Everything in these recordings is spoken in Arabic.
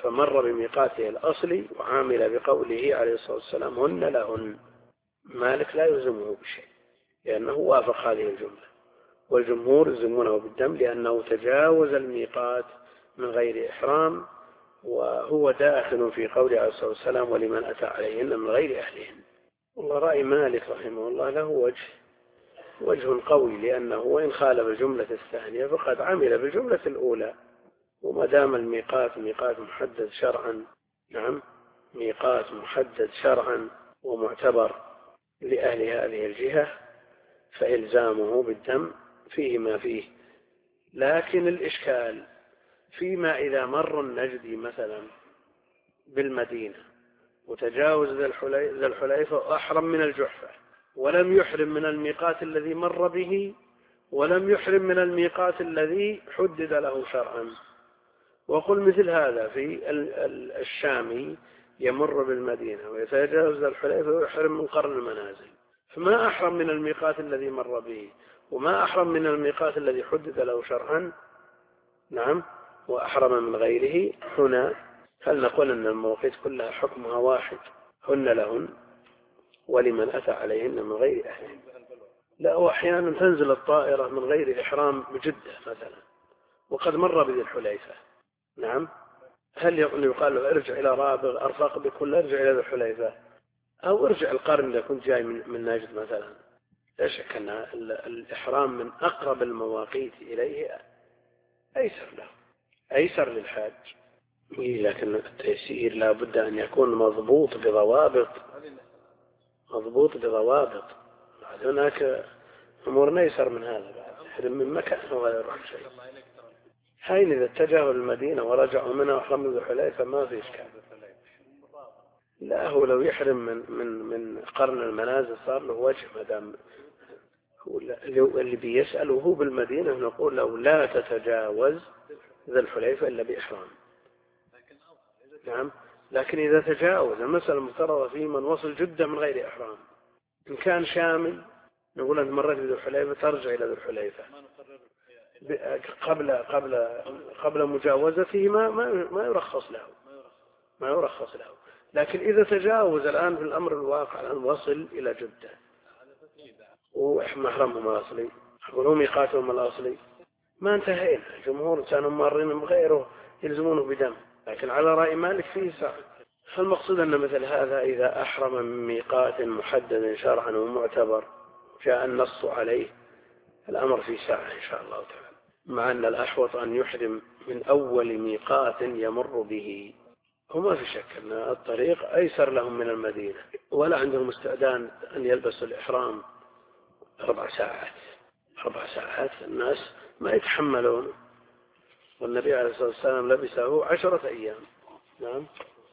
فمر بميقاته الأصلي وعامل بقوله عليه الصلاة والسلام هن لهن. مالك لا يلزمه بشيء لأنه وافق هذه الجملة، والجمهور يلزمونه بالدم لأنه تجاوز الميقات من غير إحرام، وهو داخل في قوله عليه الصلاة والسلام ولمن أتى عليهن من غير أهلهن. والله رأي مالك رحمه الله له وجه قوي، لأنه وإن خالف الجملة الثانية فقد عمل بالجملة الأولى، وما دام الميقات ميقات محدد شرعا، نعم ميقات محدد شرعا ومعتبر لأهل هذه الجهة، فإلزامه بالدم فيه ما فيه. لكن الإشكال فيما إذا مر النجدي مثلا بالمدينة وتجاوز ذا الحليفة وأحرم من الجحفة ولم يحرم من الميقات الذي مر به، ولم يحرم من الميقات الذي حدد له شرعا. وقل مثل هذا في الشامي يمر بالمدينة ويتجاوز ذا الحليفة ويحرم من قرن المنازل، فما أحرم من الميقات الذي مر به وما أحرم من الميقات الذي حدد له شرعا، نعم، وأحرم من غيره. هنا هل نقول أن المواقيت كلها حكمها واحد، هن لهن ولمن أتى عليهن من غير أهلهن؟ لا، وأحيانا تنزل الطائرة من غير إحرام بجدة مثلا وقد مر بذي الحليفة، نعم، هل يقال له ارجع إلى رابغ أرفق بك ولا ارجع إلى ذي الحليفة أو ارجع القرن إذا كنت جاي من ناجد مثلا؟ لا شك أن الإحرام من أقرب المواقيت إليه أيسر له، أيسر للحاج. لكن التيسير لا بد أن يكون مضبوط بضوابط، مضبوط بضوابط. هناك أمور أيسر من هذا، بعد يحرم من مكان ولا يروح شيء. حين إذا اتجهوا المدينة ورجعوا منها وحرموا ذو الحليفة ما في إشكال. لا، هو لو يحرم من قرن المنازل صار له وجه، ما دام هو اللي بيسأل وهو بالمدينة نقول له لا تتجاوز ذا الحليفة إلا بإحرام. نعم، لكن إذا تجاوز المسألة المفترضة في من وصل جدة من غير إحرام، إن كان شامل نقول أنت مرت بذو الحليفة ترجع إلى ذو الحليفة قبل مجاوزته ما يرخص له، ما يرخص له. لكن إذا تجاوز الآن في الأمر الواقع الآن وصل إلى جدة ومحرمهم الأصلي وهم ميقاتهم الأصلي، ما انتهينا. جمهور كانوا مارين من غيره يلزمونه بدم، لكن على رأي مالك فيه ساعة. فالمقصود أن مثل هذا إذا أحرم من ميقات محدد شرعا ومعتبر جاء النص عليه الأمر في ساعة إن شاء الله تعالى، مع أن الأحوط أن يحرم من أول ميقات يمر به. وما في شك أن الطريق أيسر لهم من المدينة، ولا عندهم استعداد أن يلبسوا الإحرام 4 ساعات. 4 ساعات الناس ما يتحملون، والنبي عليه الصلاة والسلام لبسه 10 أيام. نعم،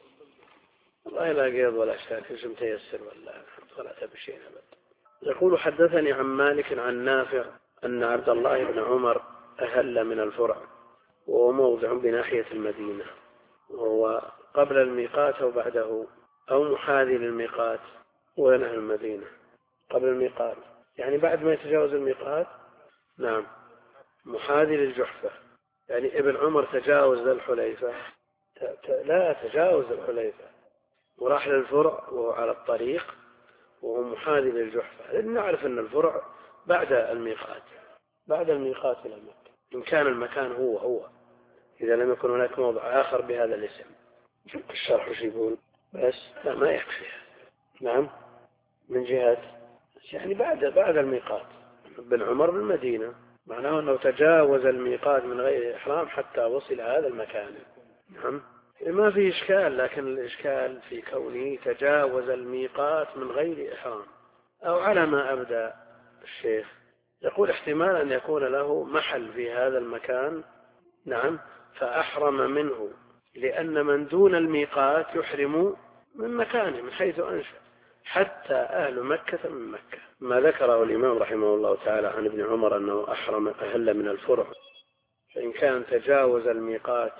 والله لا قيض ولا شاك، مش متيسر ولا تبشين أبدا. يقول حدثني عن مالك عن نافع أن عبد الله بن عمر أهل من الفرع، وهو موضع بناحية المدينة، وهو قبل الميقات أو بعده أو محاذي للميقات، وينهى المدينة قبل الميقات يعني بعد ما يتجاوز الميقات. نعم، محاذي للجحفة، يعني ابن عمر تجاوز ذا الحليفة، لا تجاوز الحليفة وراح للفرع وهو على الطريق وهو محاذي للجحفة، لأن نعرف أن الفرع بعد الميقات، بعد الميقات إلى مكة، إن كان المكان هو إذا لم يكن هناك موضع آخر بهذا الاسم. الشرح وش يقول؟ بس لا، ما يكفي. نعم، من جهة يعني بعد الميقات. ابن عمر بالمدينة معناه أنه تجاوز الميقات من غير إحرام حتى وصل هذا المكان. نعم، ما في إشكال، لكن الإشكال في كونه تجاوز الميقات من غير إحرام، أو على ما أبدأ الشيخ يقول احتمال أن يكون له محل في هذا المكان، نعم، فأحرم منه، لأن من دون الميقات يحرم من مكانه من حيث أنشأ، حتى أهل مكة من مكة. ما ذكره الإمام رحمه الله تعالى عن ابن عمر أنه أهل من الفرع، فإن كان تجاوز الميقات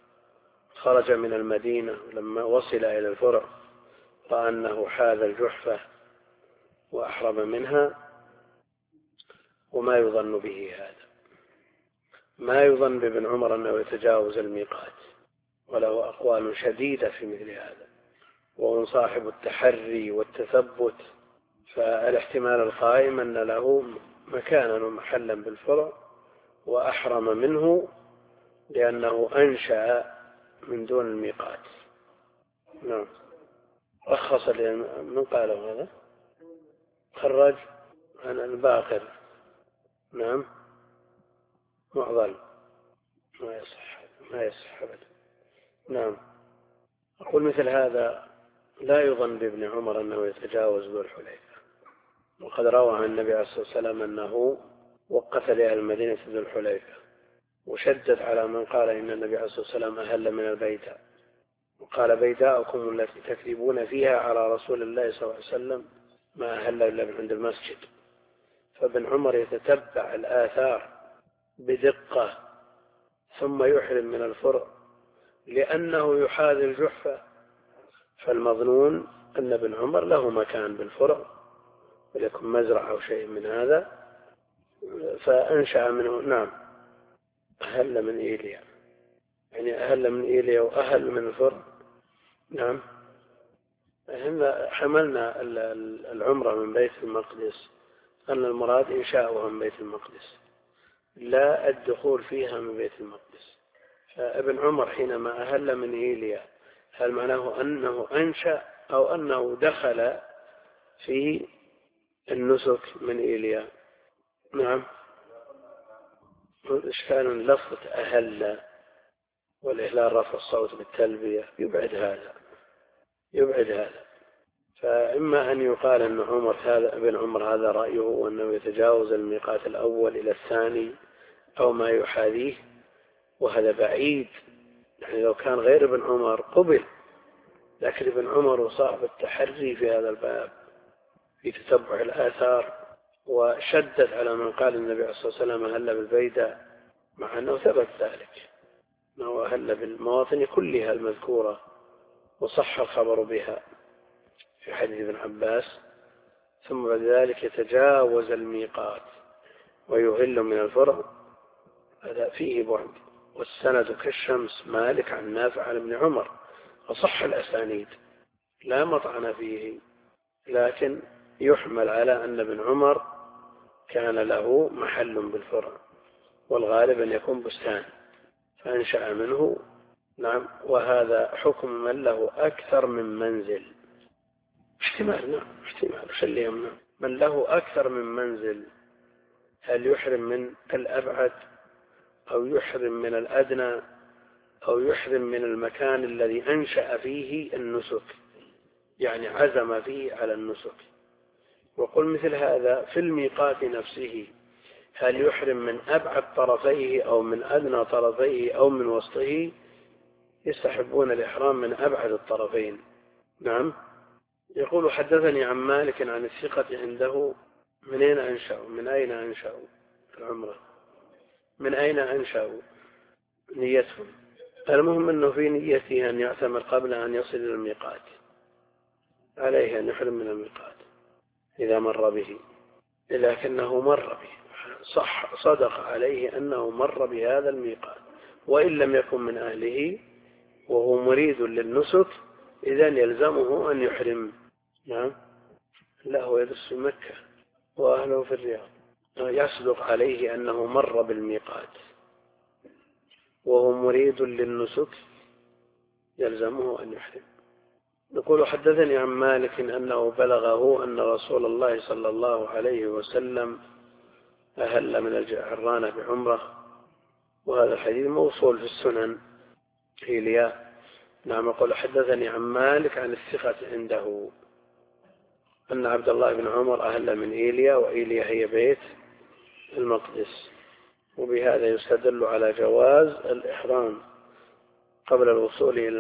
خرج من المدينة لما وصل إلى الفرع رأى أنه حاذ الجحفة وأحرم منها، وما يظن به هذا، ما يظن بابن عمر أنه يتجاوز الميقات، وله أقوال شديدة في مثل هذا، وهو صاحب التحري والتثبت. فالاحتمال القائم أن له مكانا ومحلا بالفرع وأحرم منه لأنه أنشأ من دون الميقات. نعم. رخص من قاله هذا؟ خرج عن الباقر. نعم. معضل، ما يصح أبدا. نعم. أقول مثل هذا لا يظن بابن عمر أنه يتجاوز ذو الحليفة، وقد روى عن النبي عليه الصلاة والسلام أنه وقف لأهل المدينة ذو الحليفة، وشدد على من قال إن النبي عليه الصلاة والسلام أهل من البيداء، وقال بيداءكم التي تكذبون فيها على رسول الله صلى الله عليه وسلم ما أهل إلا من عند المسجد. فابن عمر يتتبع الآثار بدقة ثم يحرم من الفرع لأنه يحاذي الجحفة، فالمظنون أن ابن عمر له مكان بالفرع وليكن مزرعة أو شيء من هذا، فأنشأ منه. نعم. أهل من إيليا، يعني أهل من إيليا وأهل من الفرع. نعم. حملنا العمرة من بيت المقدس أن المراد إنشاؤها من بيت المقدس لا الدخول فيها من بيت المقدس. فابن عمر حينما أهل من إيليا هل معناه أنه أنشأ أو أنه دخل في النسك من إيليا؟ نعم. إشكال لفظة أهل والإهلال رفع الصوت بالتلبية يبعد هذا. فإما أن يقال أن ابن عمر هذا رأيه وأنه يتجاوز الميقات الأول إلى الثاني أو ما يحاذيه، وهذا بعيد. يعني لو كان غير ابن عمر قبل، لكن ابن عمر صاحب التحري في هذا الباب في تتبع الآثار، وشدد على من قال النبي عليه الصلاة والسلام أهل بالبيداء، مع أنه ثبت ذلك أنه أهل بالمواطن كلها المذكورة وصح الخبر بها في حديث ابن عباس، ثم بعد ذلك يتجاوز الميقات ويهل من الفرع، هذا فيه بعد. والسند كالشمس مالك عن نافع عن ابن عمر، وصح الأسانيد لا مطعن فيه، لكن يحمل على أن ابن عمر كان له محل بالفرع، والغالب أن يكون بستان فأنشأ منه. نعم. وهذا حكم من له أكثر من منزل. احتمال. نعم. احتمال شل يمنع من له أكثر من منزل، هل يحرم من الأبعد أو يحرم من الأدنى أو يحرم من المكان الذي أنشأ فيه النسك، يعني عزم فيه على النسك. وقل مثل هذا في الميقات نفسه، هل يحرم من أبعد طرفيه أو من أدنى طرفيه أو من وسطه؟ يستحبون الإحرام من أبعد الطرفين. نعم. يقول حدثني عن مالك عن الثقة عنده من أين أنشأوا، من أين أنشأوا العمرة، من أين أنشأوا نيتهم. المهم أنه في نيته أن يعتمر قبل أن يصل إلى الميقات، عليه أن يحرم من الميقات إذا مر به، لكنه مر به، صدق عليه أنه مر بهذا الميقات، وإن لم يكن من أهله وهو مريد للنسك إذن يلزمه أن يحرم. نعم. لا، هو يدرس في مكة وأهله في الرياض، يصدق عليه أنه مر بالميقات وهو مريد للنسك يلزمه أن يحرم. نقول حدثني عن مالك أنه بلغه أن رسول الله صلى الله عليه وسلم أهل من الجعرانة بعمرة، وهذا الحديث موصول في السنن إيليا. نعم. يقول حدثني عن مالك عن الثقة عنده أن عبد الله بن عمر أهل من إيليا، وإيليا هي بيت المقدس، وبهذا يستدل على جواز الإحرام قبل الوصول إلى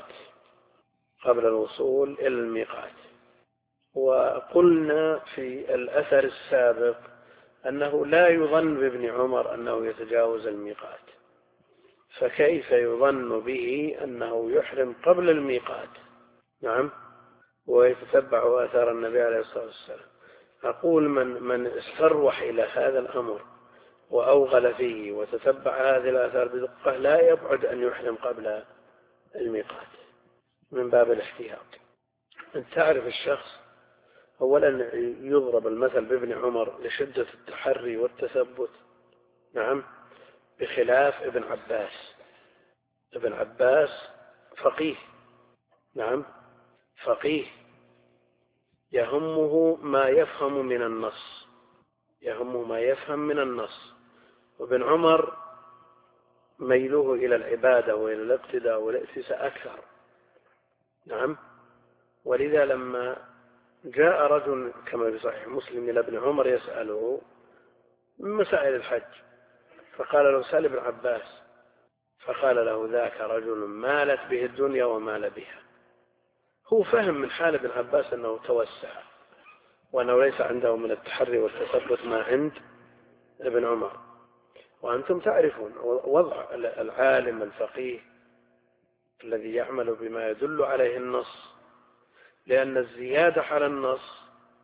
الميقات. وقلنا في الأثر السابق أنه لا يظن بابن عمر أنه يتجاوز الميقات، فكيف يظن به أنه يحرم قبل الميقات؟ نعم. ويتتبع آثار النبي عليه الصلاة والسلام. أقول من استروح إلى هذا الأمر وأوغل فيه وتتبع هذه الآثار بدقة لا يبعد أن يحرم قبلها، الميقات من باب الاحتياط. أن تعرف الشخص أولا يضرب المثل بابن عمر لشدة التحري والتثبت، نعم، بخلاف ابن عباس. ابن عباس فقيه، نعم، فقيه يهمه ما يفهم من النص، يهمه ما يفهم من النص. وابن عمر ميله إلى العبادة وإلى الاقتداء والائتساء أكثر، نعم. ولذا لما جاء رجل كما في صحيح مسلم إلى ابن عمر يسأله من مسائل الحج، فقال له سأل ابن عباس، فقال له ذاك رجل مالت به الدنيا ومال بها. هو فهم من حال ابن عباس أنه توسع وأنه ليس عنده من التحري والتثبت ما عند ابن عمر. وأنتم تعرفون وضع العالم الفقيه الذي يعمل بما يدل عليه النص، لأن الزيادة على النص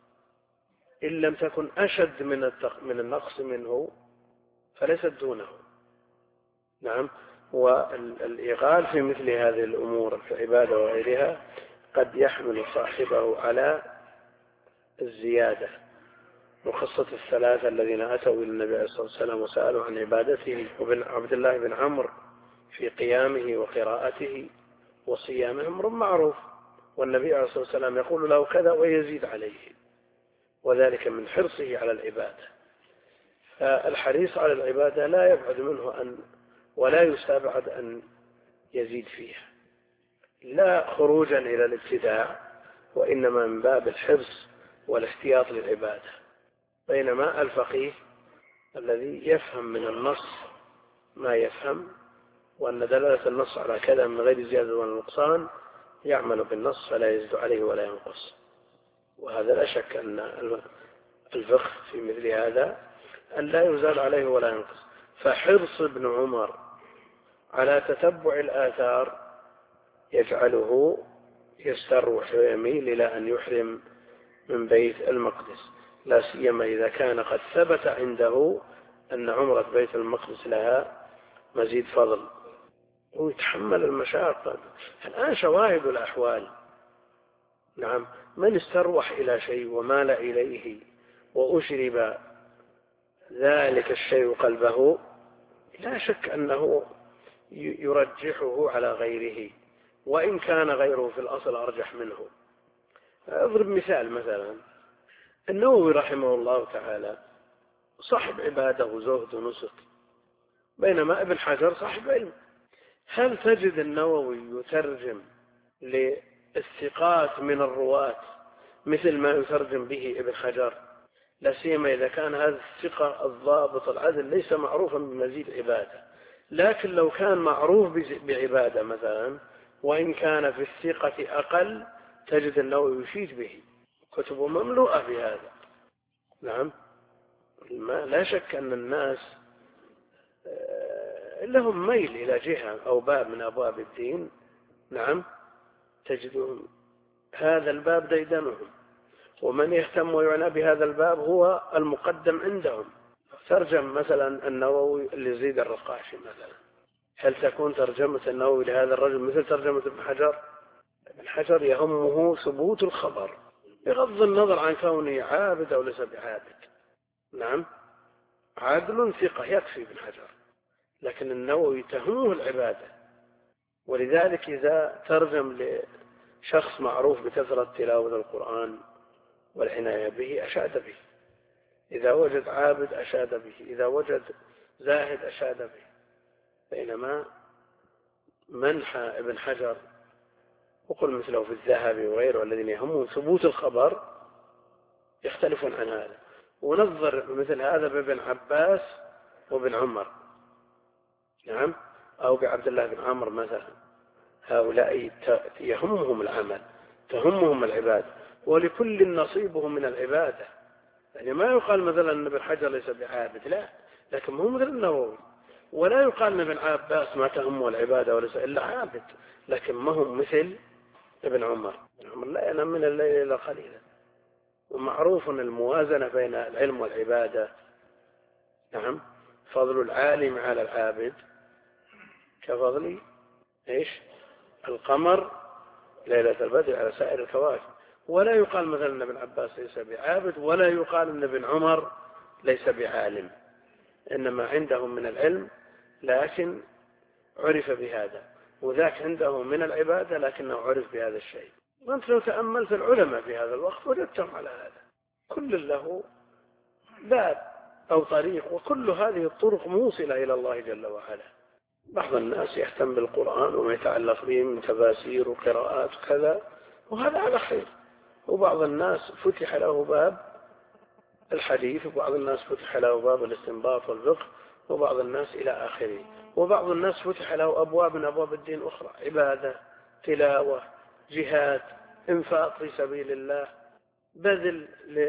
إن لم تكن أشد من النقص منه فليست دونه، نعم. والإغال في مثل هذه الأمور في العبادة وغيرها قد يحمل صاحبه على الزيادة. وخاصة الثلاثة الذين أتوا إلى النبي عليه الصلاة والسلام وسألوا عن عبادته، وبن عبد الله بن عمرو في قيامه وقراءته وصيامه أمر معروف، والنبي عليه الصلاة والسلام يقول له كذا ويزيد عليه، وذلك من حرصه على العبادة. فالحريص على العبادة لا يبعد منه ولا يستبعد أن يزيد فيها، لا خروجا إلى الابتداع، وإنما من باب الحرص والاحتياط للعبادة. بينما الفقيه الذي يفهم من النص ما يفهم، وأن دلالة النص على كذا من غير زيادة ولا نقصان يعمل بالنص فلا يزيد عليه ولا ينقص. وهذا لا شك أن الفقه في مثل هذا أن لا يزال عليه ولا ينقص. فحرص ابن عمر على تتبع الآثار يجعله يستروح ويميل إلى أن يحرم من بيت المقدس، لا سيما إذا كان قد ثبت عنده أن عمرة بيت المقدس لها مزيد فضل، ويتحمل المشاقة. الآن شواهد الأحوال، نعم، من استروح إلى شيء ومال إليه وأشرب ذلك الشيء قلبه لا شك أنه يرجحه على غيره، وإن كان غيره في الأصل أرجح منه. أضرب مثلا النووي رحمه الله تعالى صاحب عبادة وزهد ونسك، بينما ابن حجر صاحب علم. هل تجد النووي يترجم للثقات من الرواة مثل ما يترجم به ابن حجر؟ لا سيما إذا كان هذا الثقة الضابط العدل ليس معروفا بمزيد عبادة. لكن لو كان معروف بعبادة مثلا وإن كان في الثقة أقل تجد النووي يفيد به، كتبه مملوءة بهذا، نعم. لا شك أن الناس لهم ميل إلى جهة أو باب من أبواب الدين، نعم، تجدهم هذا الباب ديدنهم، ومن يهتم ويعنى بهذا الباب هو المقدم عندهم. ترجم مثلا النووي لزيد الرقاشي مثلا، هل تكون ترجمة النووي لهذا الرجل مثل ترجمة ابن حجر؟ ابن حجر يهمه ثبوت الخبر بغض النظر عن كونه عابد أو ليس بعابد، نعم، عادل ثقة يكفي ابن حجر، لكن النووي تهمه العبادة. ولذلك إذا ترجم لشخص معروف بكثرة تلاوة القرآن والعناية به أشاد به، إذا وجد عابد أشاد به، إذا وجد زاهد أشاد به. بينما منحى ابن حجر وقل مثله في الذهبي وغيره الذين يهمهم ثبوت الخبر يختلفون عن هذا. ونظر مثل هذا بابن عباس وابن عمر، نعم، أو بعبد الله بن عمرو مثلا، هؤلاء يهمهم العمل، تهمهم العبادة، ولكل نصيبهم من العبادة. يعني ما يقال مثلا أن ابن حجر ليس بعابد، لا، لكن هو مثل النووي. ولا يقال أن ابن عباس ما تهمه العبادة وليس إلا عابد، لكن ما هم مثل ابن عمر. ابن عمر لا ينام من الليل إلا قليلا. ومعروف الموازنة بين العلم والعبادة، نعم، فضل العالم على العابد كفضل القمر ليلة البدر على سائر الكواكب. ولا يقال مثلا أن ابن عباس ليس بعابد، ولا يقال أن ابن عمر ليس بعالم، إنما عندهم من العلم لكن عرف بهذا، وذاك عنده من العبادة لكنه عرف بهذا الشيء. وأنت لو تأملت العلماء في هذا الوقت وجدتهم على هذا، كل له باب أو طريق، وكل هذه الطرق موصلة إلى الله جل وعلا. بعض الناس يهتم بالقرآن وما يتعلق به من تفاسير وقراءات وكذا، وهذا على خير. وبعض الناس فتح له باب الحديث، وبعض الناس فتح له باب الاستنباط والفقه، وبعض الناس إلى آخره. وبعض الناس فتح له أبواب من أبواب الدين أخرى، عبادة، تلاوة، جهاد، إنفاق في سبيل الله، بذل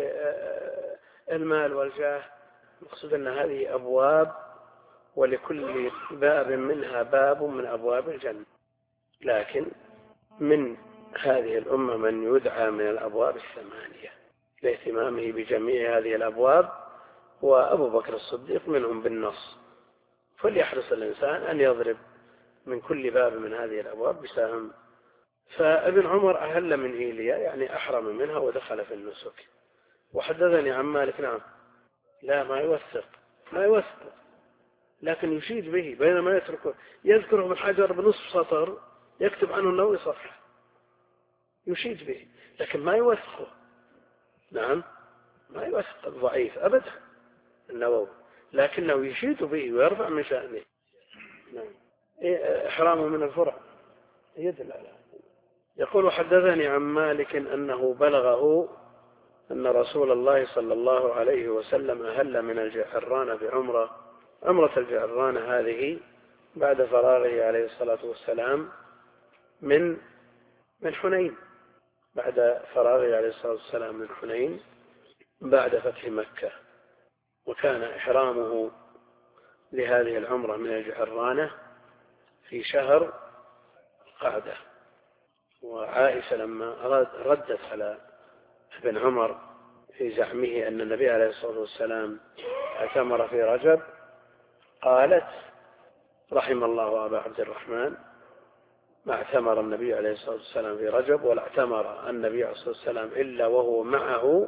المال والجاه. مقصود أن هذه أبواب، ولكل باب منها باب من أبواب الجنة. لكن من هذه الأمة من يدعى من الأبواب الثمانية لاهتمامه بجميع هذه الأبواب، وأبو بكر الصديق منهم بالنص. فليحرص الإنسان أن يضرب من كل باب من هذه الأبواب بسهم. فابن عمر أهل من إيليا، يعني أحرم منها ودخل في النسك. وحدثني عن مالك، نعم، لا ما يوثق لكن يشيد به، بينما يذكره ابن حجر بنصف سطر يكتب عنه النووي صفحة، يشيد به لكن ما يوثقه. نعم، ما يوثق الضعيف أبدا النووي، لكنه يشيد به ويرفع من شأنه. نعم، إحرامه من الفرع يدل على هذا. يقول حدثني عن مالك أنه بلغه أن رسول الله صلى الله عليه وسلم أهل من الجعرانة بعمرة الجعرانة هذه بعد فراغه عليه الصلاة والسلام من حنين، بعد فراغه عليه الصلاة والسلام من حنين بعد فتح مكة. وكان إحرامه لهذه العمرة من الجعرانة في شهر قعدة. وعائشة لما ردت على ابن عمر في زعمه أن النبي عليه الصلاة والسلام اعتمر في رجب، قالت: رحم الله أبا عبد الرحمن، ما اعتمر النبي عليه الصلاة والسلام في رجب، ولا اعتمر النبي عليه الصلاة والسلام إلا وهو معه.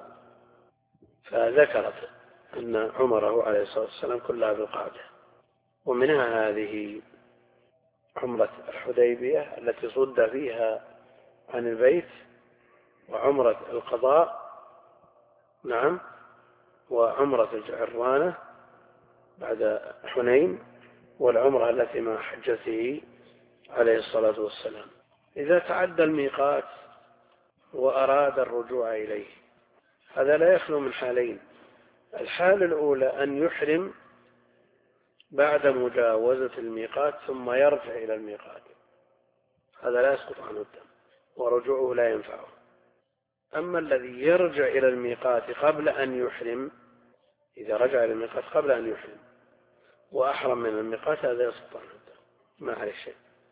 فذكرت أن عمره عليه الصلاة والسلام كلها بالقعدة. ومنها هذه عمرة الحديبية التي صد فيها عن البيت، وعمرة القضاء، نعم، وعمرة الجعرانة بعد حنين، والعمرة التي مع حجته عليه الصلاة والسلام. إذا تعدى الميقات وأراد الرجوع إليه، هذا لا يخلو من حالين. الحالة الأولى أن يحرم بعد مجاوزة الميقات ثم يرجع إلى الميقات، هذا لا يسقط عنه الدم ورجوعه لا ينفعه. أما الذي يرجع إلى الميقات قبل أن يحرم، إذا رجع إلى الميقات قبل أن يحرم وأحرم من الميقات، هذا يسقط عنه الدم ما عليه شيء.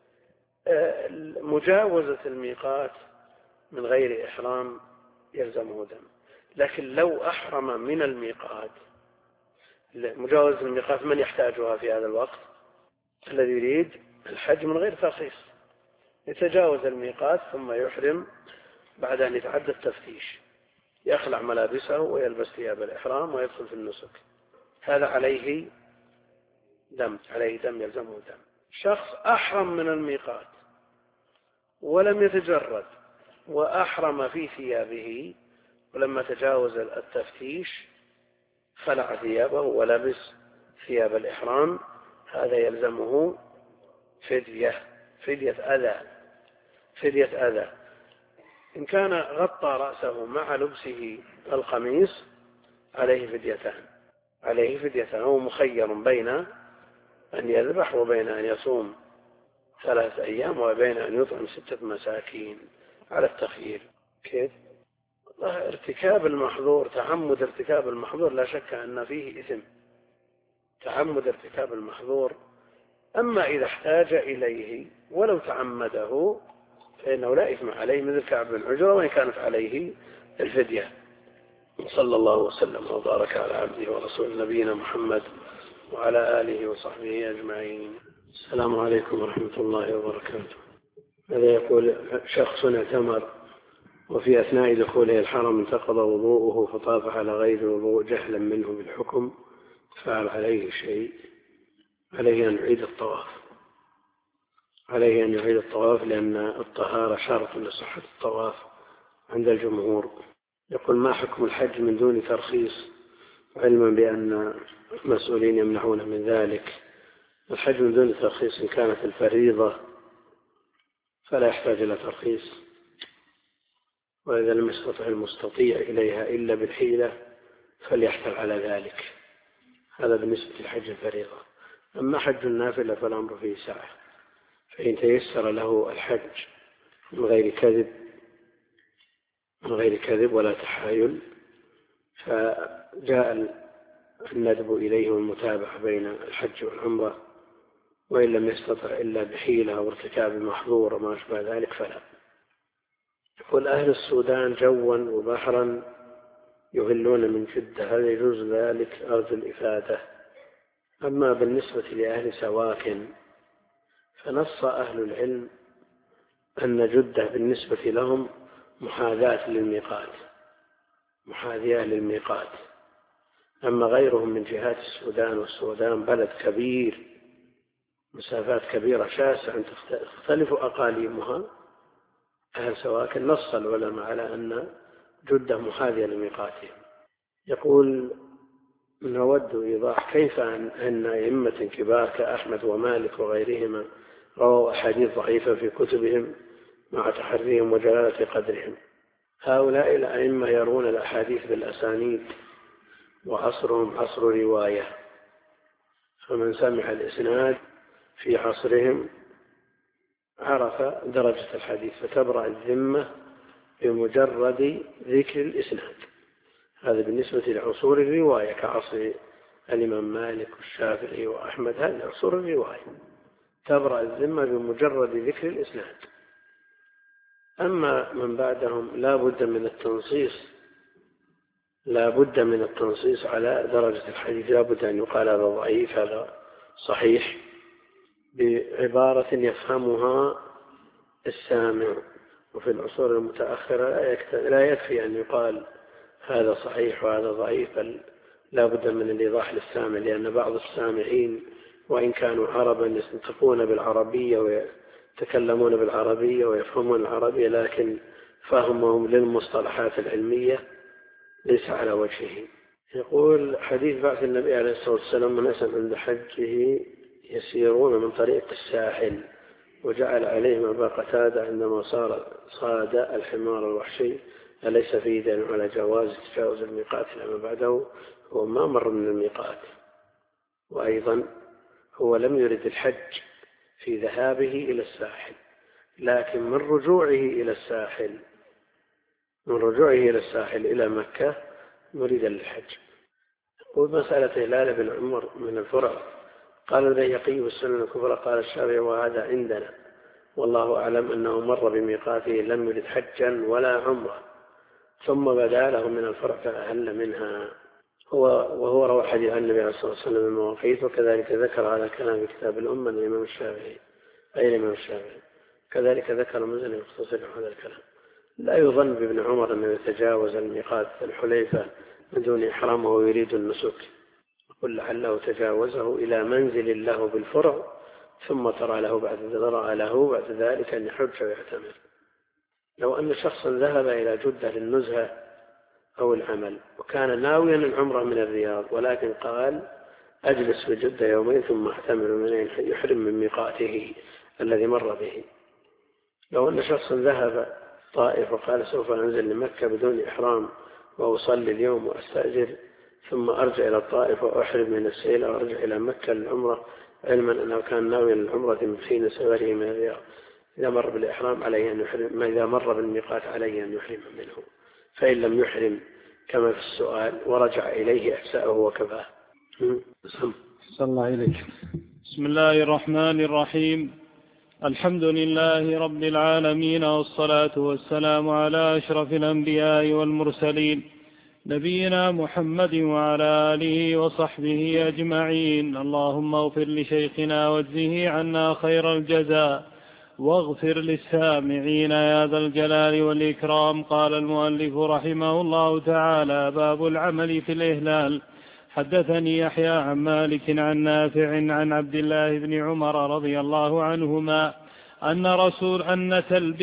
مجاوزة الميقات من غير إحرام يلزمه دم. لكن لو أحرم من الميقات، مجاوزة الميقات من يحتاجها في هذا الوقت؟ الذي يريد الحج من غير ترخيص، يتجاوز الميقات ثم يحرم بعد أن يتعدى التفتيش، يخلع ملابسه ويلبس ثياب الإحرام ويدخل في النسك، هذا عليه دم يلزمه دم. شخص أحرم من الميقات ولم يتجرد وأحرم في ثيابه، ولما تجاوز التفتيش خلع ثيابه ولبس ثياب الإحرام، هذا يلزمه فدية أذى. إن كان غطى رأسه مع لبسه القميص عليه فديتان، هو مخير بين أن يذبح وبين أن يصوم 3 أيام وبين أن يطعم 6 مساكين على التخيير. كيف؟ ارتكاب المحظور، تعمد ارتكاب المحظور لا شك أن فيه إثم، تعمد ارتكاب المحظور. أما إذا احتاج إليه ولو تعمده فإنه لا إثم عليه، مثل كعب بن عجرة وإن كانت عليه الفدية. صلى الله وسلم وبارك على عبده ورسول نبينا محمد وعلى آله وصحبه أجمعين. السلام عليكم ورحمة الله وبركاته. هذا يقول شخص اعتمر وفي أثناء دخوله الحرم انتقض وضوءه فطاف على غير الوضوء جهلا منه بالحكم، فعل عليه شيء، عليه أن يعيد الطواف، عليه أن يعيد الطواف لأن الطهارة شرط لصحة الطواف عند الجمهور. يقول ما حكم الحج من دون ترخيص، علما بأن المسؤولين يمنعون من ذلك؟ الحج من دون ترخيص إن كانت الفريضة فلا يحتاج إلى ترخيص، وإذا لم يستطع المستطيع إليها إلا بالحيلة فليحتل على ذلك. هذا بالنسبة للحج الفريضة. أما حج النافلة فالأمر فيه سعة، فإن تيسر له الحج من غير كذب ولا تحايل فجاء الندب إليه والمتابعة بين الحج والعمرة، وإن لم يستطع إلا بحيلة وارتكاب المحظور وما أشبه ذلك فلا. يقول أهل السودان جوا وبحرا يهلون من جدة، هل يجوز ذلك؟ أرجو الإفادة. أما بالنسبة لأهل سواكن فنص أهل العلم أن جدة بالنسبة لهم محاذاة للميقات. أما غيرهم من جهات السودان، والسودان بلد كبير، مسافات كبيرة شاسعة تختلف أقاليمها، أهل سواكن نص العلماء على أن جدة محاذية لميقاتهم. يقول نود إيضاح كيف أن أئمة كبار كأحمد ومالك وغيرهما رووا أحاديث ضعيفة في كتبهم مع تحريهم وجلالة قدرهم. هؤلاء الأئمة يرون الأحاديث بالأسانيد وعصرهم عصر رواية، فمن سمع الإسناد في عصرهم عرف درجة الحديث، فتبرأ الذمة بمجرد ذكر الإسناد. هذا بالنسبة لعصور الرواية كعصر الإمام مالك والشافعي وأحمد، هذه عصور الرواية تبرأ الذمة بمجرد ذكر الإسناد. أما من بعدهم لا بد من التنصيص على درجة الحديث، لا بد أن يقال هذا ضعيف هذا صحيح بعبارة يفهمها السامع. وفي العصور المتأخرة لا يكفي أن يقال هذا صحيح وهذا ضعيف، بل لا بد من الإيضاح للسامع، لأن بعض السامعين وإن كانوا عربا ينطقون بالعربية ويتكلمون بالعربية ويفهمون العربية، لكن فهمهم للمصطلحات العلمية ليس على وجهه. يقول حديث بعث النبي عليه الصلاة والسلام من أسلم عند حجه يسيرون من طريق الساحل، وجعل عليهم أبا قتادة عندما صاد الحمار الوحشي، أليس فيه دليل على جواز تجاوز الميقات لما بعده؟ هو ما مر من الميقات، وأيضا هو لم يرد الحج في ذهابه إلى الساحل، لكن من رجوعه إلى إلى مكة نريد للحج. ومسألة هلال بن عمر من الفرع قال البيهقي والسنن الكبرى قال الشافعي وهذا عندنا، والله أعلم أنه مر بميقاته لم يرد حجا ولا عمره، ثم بدا له من الفرع فأهل منها. وهو روى حديث عن النبي عليه الصلاة والسلام المواقيت، وكذلك ذكر هذا الكلام في كتاب الأمة الإمام الشافعي، كذلك ذكر المزني يختصر هذا الكلام. لا يظن بابن عمر أنه يتجاوز الميقات الحليفة من دون إحرام وهو يريد النسك، قل لعله تجاوزه إلى منزل له بالفرع، ثم ترى له بعد ذلك أن يحج ويعتمر. لو أن شخصا ذهب إلى جدة للنزهة أو العمل وكان ناويا العمرة من الرياض، ولكن قال أجلس في جدة يومين ثم أعتمر من يحرم من ميقاته الذي مر به. لو أن شخصا ذهب طائف وقال سوف أنزل لمكة بدون إحرام وأصلي اليوم وأستأجر ثم أرجع إلى الطائف وأحرم من السيل وأرجع إلى مكة للعمرة، علما أنه كان ناويا العمرة من حين سفره من الرياض، إذا مر بالإحرام عليه أن يحرم، ما إذا مر بالميقات عليه أن يحرم منه، فإن لم يحرم كما في السؤال ورجع إليه أحساءه وكفاه. صلى الله إليك. بسم الله الرحمن الرحيم، الحمد لله رب العالمين، والصلاة والسلام على أشرف الأنبياء والمرسلين نبينا محمد وعلى آله وصحبه أجمعين. اللهم اغفر لشيخنا واجزه عنا خير الجزاء، واغفر للسامعين يا ذا الجلال والإكرام. قال المؤلف رحمه الله تعالى: باب العمل في الإهلال. حدثني يحيى عن مالك عن نافع عن عبد الله بن عمر رضي الله عنهما أن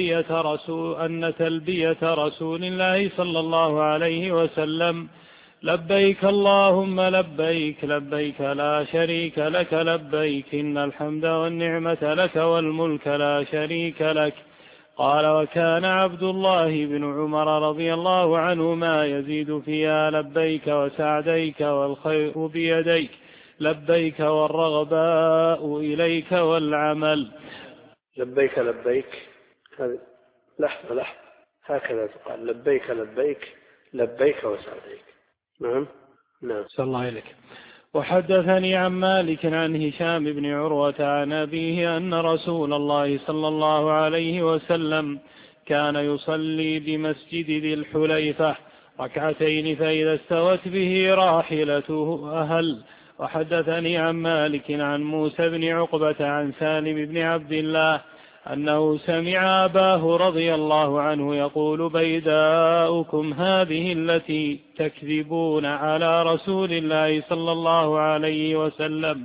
تلبية رسول الله صلى الله عليه وسلم: لبيك اللهم لبيك لبيك لا شريك لك لبيك إن الحمد والنعمة لك والملك لا شريك لك. قال: وكان عبد الله بن عمر رضي الله عنهما يزيد فيها: لبيك وسعديك والخير بيديك لبيك والرغباء إليك والعمل. لبيك لبيك، هذه لحظة هكذا تقال: لبيك لبيك لبيك وسعديك. نعم. صلى الله عليك. وحدثني عن مالك عن هشام بن عروة عن أبيه أن رسول الله صلى الله عليه وسلم كان يصلي بمسجد ذي الحليفة ركعتين فإذا استوت به راحلته أهل. وحدثني عن مالك عن موسى بن عقبة عن سالم بن عبد الله أنه سمع أباه رضي الله عنه يقول: بيداؤكم هذه التي تكذبون على رسول الله صلى الله عليه وسلم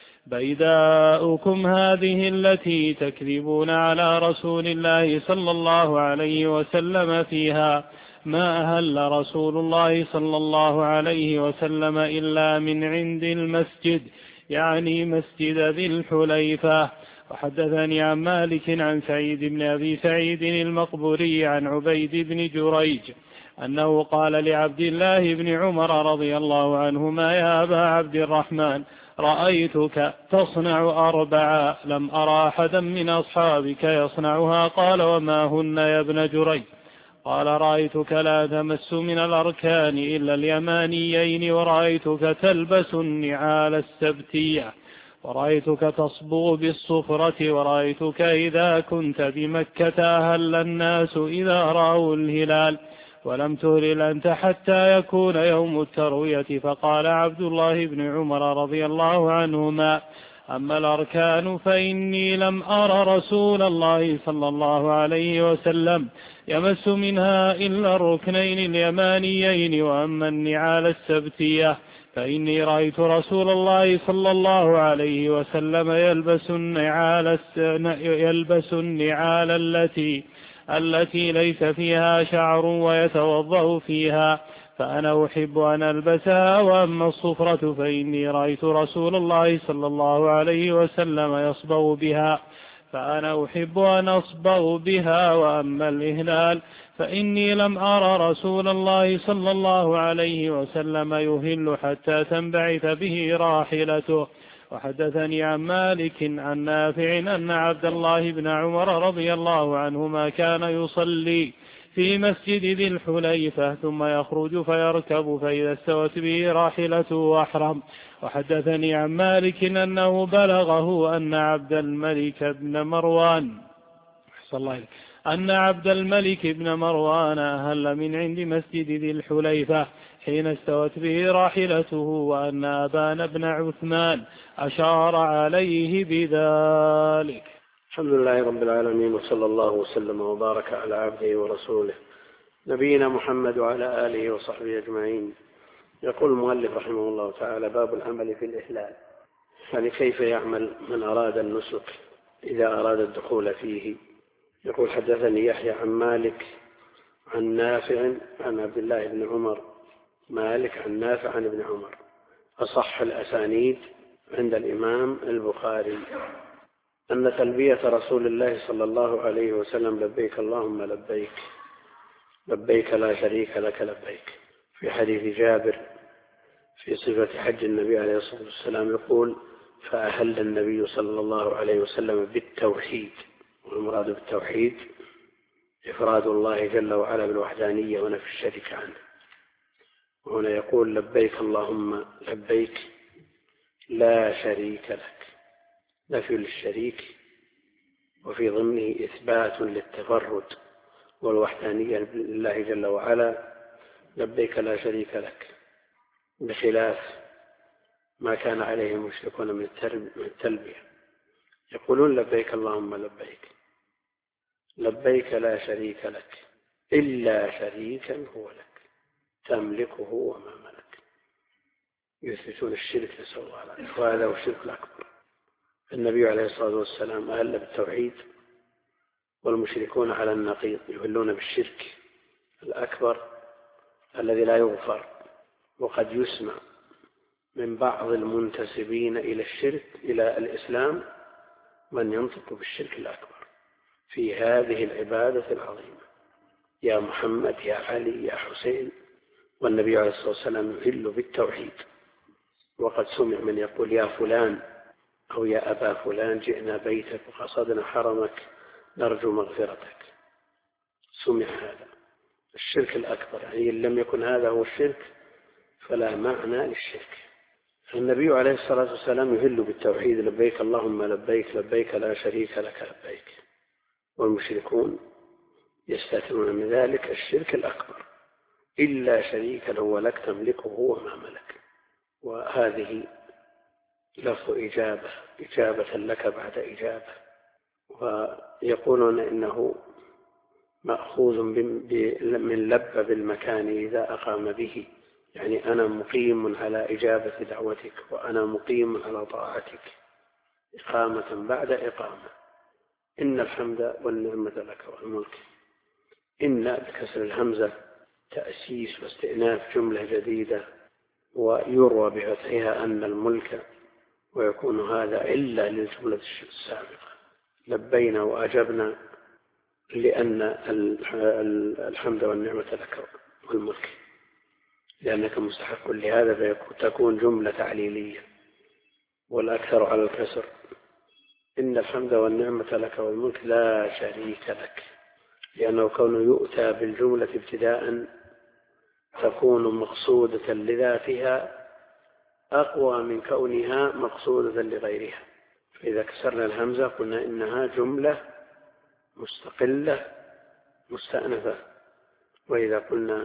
بيداؤكم هذه التي تكذبون على رسول الله صلى الله عليه وسلم فيها ما أهل رسول الله صلى الله عليه وسلم إلا من عند المسجد، يعني مسجد ذي الحليفة. وحدثني عن مالك عن سعيد بن أبي سعيد المقبوري عن عبيد بن جريج أنه قال لعبد الله بن عمر رضي الله عنهما: يا أبا عبد الرحمن، رأيتك تصنع 4 لم أرى أحدا من أصحابك يصنعها. قال: وما هن يا ابن جريج؟ قال: رأيتك لا تمس من الأركان إلا اليمانيين، ورأيتك تلبس النعال السبتية، ورأيتك تصبغ بالصفرة، ورأيتك إذا كنت بمكة أهل الناس إذا رأوا الهلال، ولم تهلل أنت حتى يكون يوم التروية. فقال عبد الله بن عمر رضي الله عنهما: أما الأركان فإني لم أر رسول الله صلى الله عليه وسلم يمس منها إلا الركنين اليمانيين، وأما النعال السبتية فإني رأيت رسول الله صلى الله عليه وسلم يلبس النعال التي ليس فيها شعر ويتوضأ فيها، فأنا أحب أن ألبسها. وأما الصفرة فإني رأيت رسول الله صلى الله عليه وسلم يصبغ بها، فأنا أحب أن أصبغ بها. وأما الإهلال فإني لم أرى رسول الله صلى الله عليه وسلم يهل حتى تنبعث به راحلته. وحدثني عن مالك عن نافع أن عبد الله بن عمر رضي الله عنهما كان يصلي في مسجد ذي الحليفة ثم يخرج فيركب فإذا استوت به راحلته أحرم. وحدثني عن مالك أنه بلغه أن عبد الملك بن مروان أهل من عند مسجد ذي الحليفة حين استوت به راحلته، وأن أبان بن عثمان أشار عليه بذلك. الحمد لله رب العالمين، وصلى الله وسلم وبارك على عبده ورسوله نبينا محمد وعلى آله وصحبه أجمعين. يقول المؤلف رحمه الله تعالى: باب العمل في الإهلال، يعني كيف يعمل من أراد النسك إذا أراد الدخول فيه. يقول: حدثني يحيى عن مالك عن نافع عن عبد الله بن عمر، مالك عن نافع عن ابن عمر، أصح الأسانيد عند الإمام البخاري، أن تلبية رسول الله صلى الله عليه وسلم: لبيك اللهم لبيك لبيك لا شريك لك لبيك، في حديث جابر في صفة حج النبي عليه الصلاة والسلام يقول: فأهل النبي صلى الله عليه وسلم بالتوحيد، والمراد بالتوحيد إفراد الله جل وعلا بالوحدانية ونفي الشريك عنه. وهنا يقول: لبيك اللهم لبيك لا شريك لك، نفي للشريك، وفي ضمنه إثبات للتفرد والوحدانية لله جل وعلا: لبيك لا شريك لك، بخلاف ما كان عليه المشركون من التلبية، يقولون: لبيك اللهم لبيك، لبيك لا شريك لك إلا شريكا هو لك تملكه وما ملك. يثبتون الشرك نسأل الله العافية، وهذا هو الشرك الأكبر. النبي عليه الصلاة والسلام أهل بالتوحيد، والمشركون على النقيض يهلون بالشرك الأكبر الذي لا يغفر. وقد يسمع من بعض المنتسبين إلى الشرك إلى الإسلام من ينطق بالشرك الأكبر في هذه العبادة العظيمة، يا محمد يا علي يا حسين، والنبي عليه الصلاة والسلام يهل بالتوحيد. وقد سمع من يقول يا فلان أو يا أبا فلان جئنا بيتك وقصدنا حرمك نرجو مغفرتك. سمع هذا الشرك الأكبر، يعني إن لم يكن هذا هو الشرك فلا معنى للشرك. النبي عليه الصلاة والسلام يهل بالتوحيد، لبيك اللهم لبيك لبيك لا شريك لك لبيك. والمشركون يستثنون من ذلك الشرك الأكبر إلا شريكا هو لك تملكه وما ملك. وهذه لفظ إجابة لك بعد إجابة. ويقولون إنه مأخوذ من لب بالمكان إذا أقام به، يعني أنا مقيم على إجابة دعوتك وأنا مقيم على طاعتك، إقامة بعد إقامة. إن الحمد والنعمة لك والملك. إن بكسر الهمزة تأسيس واستئناف جملة جديدة، ويروى بفتحها أن الملك، ويكون هذا إلا للجملة السابقة. لبينا وأجبنا لأن الحمد والنعمة لك والملك، لأنك مستحق لهذا فتكون جملة تعليلية، والأكثر على الكسر. إن الحمد والنعمة لك والملك لا شريك لك، لأنه كونه يؤتى بالجملة ابتداء تكون مقصودة لذاتها أقوى من كونها مقصودة لغيرها. فإذا كسرنا الهمزة قلنا إنها جملة مستقلة مستأنفة. وإذا قلنا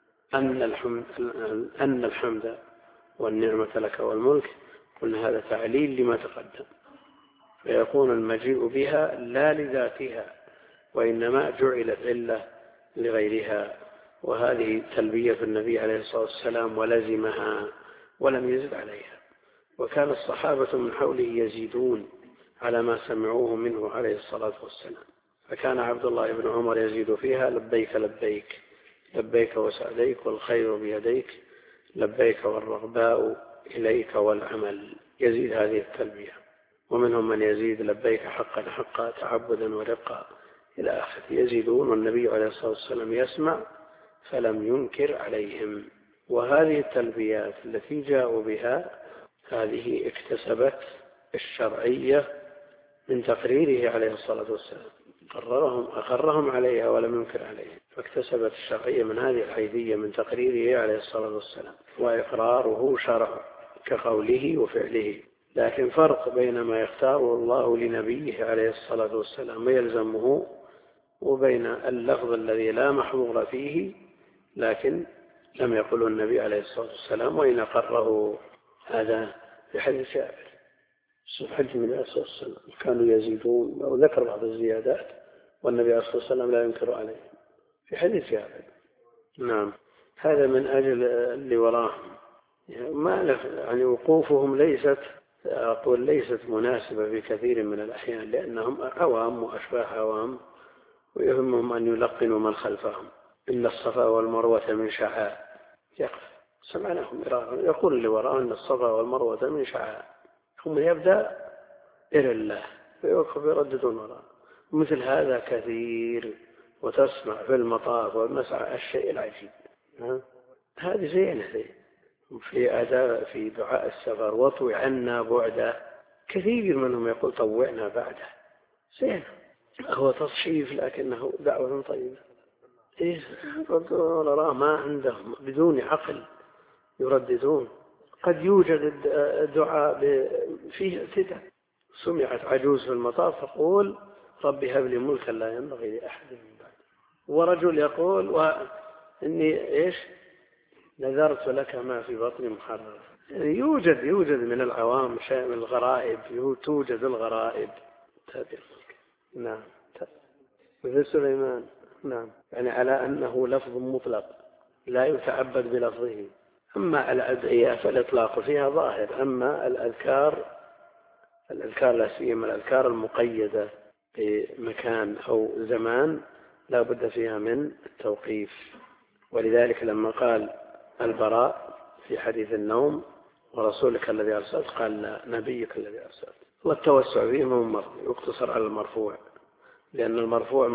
أن الحمد والنعمة لك والملك قلنا هذا تعليل لما تقدم، فيكون المجيء بها لا لذاتها وإنما جعلت علة لغيرها. وهذه تلبية النبي عليه الصلاة والسلام ولزمها ولم يزد عليها. وكان الصحابة من حوله يزيدون على ما سمعوه منه عليه الصلاة والسلام، فكان عبد الله بن عمر يزيد فيها لبيك لبيك لبيك وسعديك والخير بيديك لبيك والرغباء إليك والعمل، يزيد هذه التلبية. ومنهم من يزيد لبيك حقا حقا تعبدا ورقا إلى آخر يزيدون، والنبي عليه الصلاة والسلام يسمع فلم ينكر عليهم. وهذه التلبيات التي جاءوا بها هذه اكتسبت الشرعية من تقريره عليه الصلاة والسلام، أقرهم عليها ولم ينكر عليهم، فاكتسبت الشرعية من هذه الحيثية من تقريره عليه الصلاة والسلام، وإقراره شرع كقوله وفعله. لكن فرق بين ما يختاره الله لنبيه عليه الصلاة والسلام ويلزمه، وبين اللفظ الذي لا محظور فيه لكن لم يقله النبي عليه الصلاة والسلام وإن أقره. هذا في حديث جابر حج من عليه الصلاة والسلام كانوا يزيدون، أو ذكر بعض الزيادات والنبي عليه الصلاة والسلام لا ينكر عليه في حديث جابر. نعم، هذا من أجل اللي وراهم، يعني وقوفهم ليست مناسبة في كثير من الأحيان، لأنهم عوام وأشباه عوام، ويهمهم أن يلقنوا من خلفهم. إن الصفا والمروة من شعائر، يقف سمعناهم يقول اللي وراء أن الصفا والمروة من شعائر، ثم يبدأ إلى الله فيوقف يرددون وراء. مثل هذا كثير، وتسمع في المطاف والمسعى الشيء العجيب. هذه زينة في أداء في دعاء السفر وطوي عنا بعده، كثير منهم يقول طوعنا بعده، زين هو تصحيف لكنه دعوة طيبة. ولا ما عندهم بدون عقل يرددون. قد يوجد الدعاء فيه اعتداء. سمعت عجوز في المطاف تقول ربي هب لي ملكا لا ينبغي لأحد من بعد، ورجل يقول وإني نذرت لك ما في بطني محرر. يعني يوجد من العوام شيء من الغرائب، توجد الغرائب. نعم مثل سليمان. نعم، يعني على أنه لفظ مطلق لا يتعبد بلفظه. أما الأدعية فالإطلاق فيها ظاهر. أما الأذكار لا سيما الأذكار المقيدة بمكان أو زمان لا بد فيها من التوقيف. ولذلك لما قال البراء في حديث النوم ورسولك الذي أرسلت، قال لا، نبيك الذي أرسلت. والتوسع فيه يقتصر على المرفوع، لأن المرفوع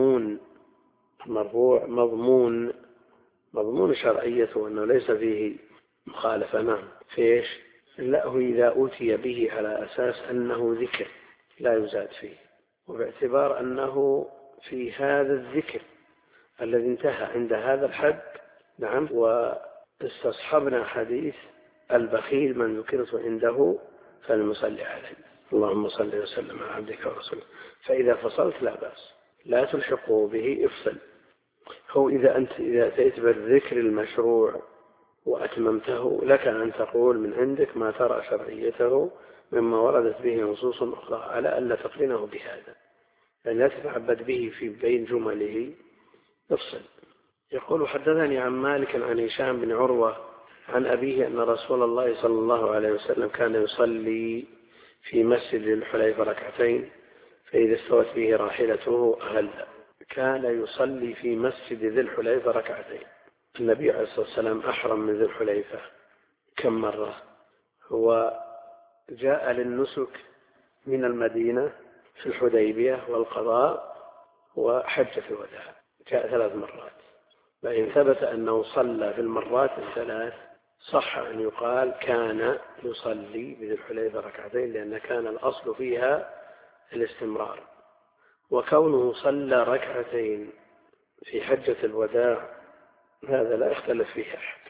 مضمون شرعيته أنه ليس فيه مخالفة. نعم، فيش لا، هو إذا أوتي به على أساس أنه ذكر لا يزاد فيه، وباعتبار أنه في هذا الذكر الذي انتهى عند هذا الحد. نعم، واستصحبنا حديث البخيل من ذكرت عنده فلنصلي عليه، اللهم صل وسلم على عبدك ورسولك. فإذا فصلت لا بأس، لا تلحقه به، افصل. هو إذا أتيت بالذكر المشروع وأتممته لك أن تقول من عندك ما ترى شرعيته مما وردت به نصوص أخرى، على أن لا تقرنه بهذا، يعني لا تتعبد به في بين جمله، افصل. يقول حدثني عن مالك عن هشام بن عروة عن أبيه أن رسول الله صلى الله عليه وسلم كان يصلي في مسجد الحليفة ركعتين فإذا استوت به راحلته أهل. كان يصلي في مسجد ذي الحليفة ركعتين. النبي عليه الصلاة والسلام أحرم من ذي الحليفة كم مرة؟ هو جاء للنسك من المدينة في الحديبية والقضاء وحجة الوداع، جاء 3 مرات. فإن ثبت أنه صلى في المرات الثلاث صح أن يقال كان يصلي بذي الحليفة ركعتين، لأن كان الأصل فيها الاستمرار. وكونه صلى ركعتين في حجة الوداع هذا لا يختلف فيه أحد،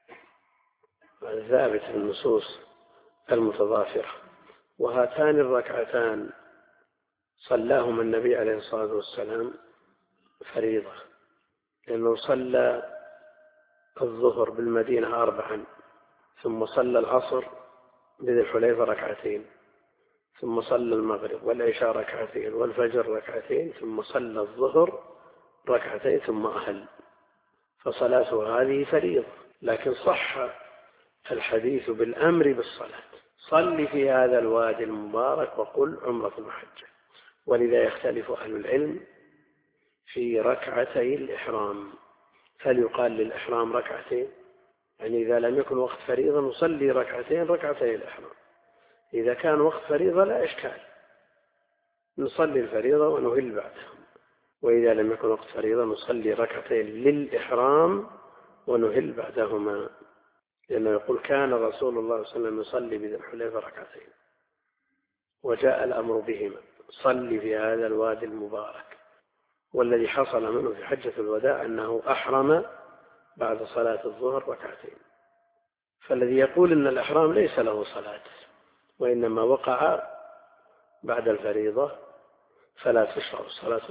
ثابت في النصوص المتضافرة. وهاتان الركعتان صلاهما النبي عليه الصلاة والسلام فريضة، لأنه صلى الظهر بالمدينة 4، ثم صلى العصر بذي الحليفة ركعتين، ثم صلى المغرب والعشاء ركعتين والفجر ركعتين، ثم صلى الظهر ركعتين ثم أهل. فصلاته هذه فريضة، لكن صح الحديث بالأمر بالصلاة. صل في هذا الوادي المبارك وقل عمرة وحجة. ولذا يختلف أهل العلم في ركعتي الإحرام، هل يقال للإحرام ركعتين؟ يعني إذا لم يكن وقت فريضة نصلي ركعتي الإحرام. إذا كان وقت فريضة لا إشكال، نصلي الفريضة ونهل بعدها. وإذا لم يكن وقت فريضة نصلي ركعتين للإحرام ونهل بعدهما، لأنه يقول كان رسول الله صلى الله عليه وسلم يصلي بذي الحليفة ركعتين وجاء الأمر بهما، صلي في هذا الوادي المبارك. والذي حصل منه في حجة الوداع أنه أحرم بعد صلاة الظهر ركعتين. فالذي يقول أن الإحرام ليس له صلاة وإنما وقع بعد الفريضة فلا تشرع صلاة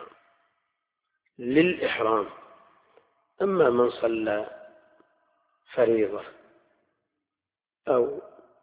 للإحرام. أما من صلى فريضة أو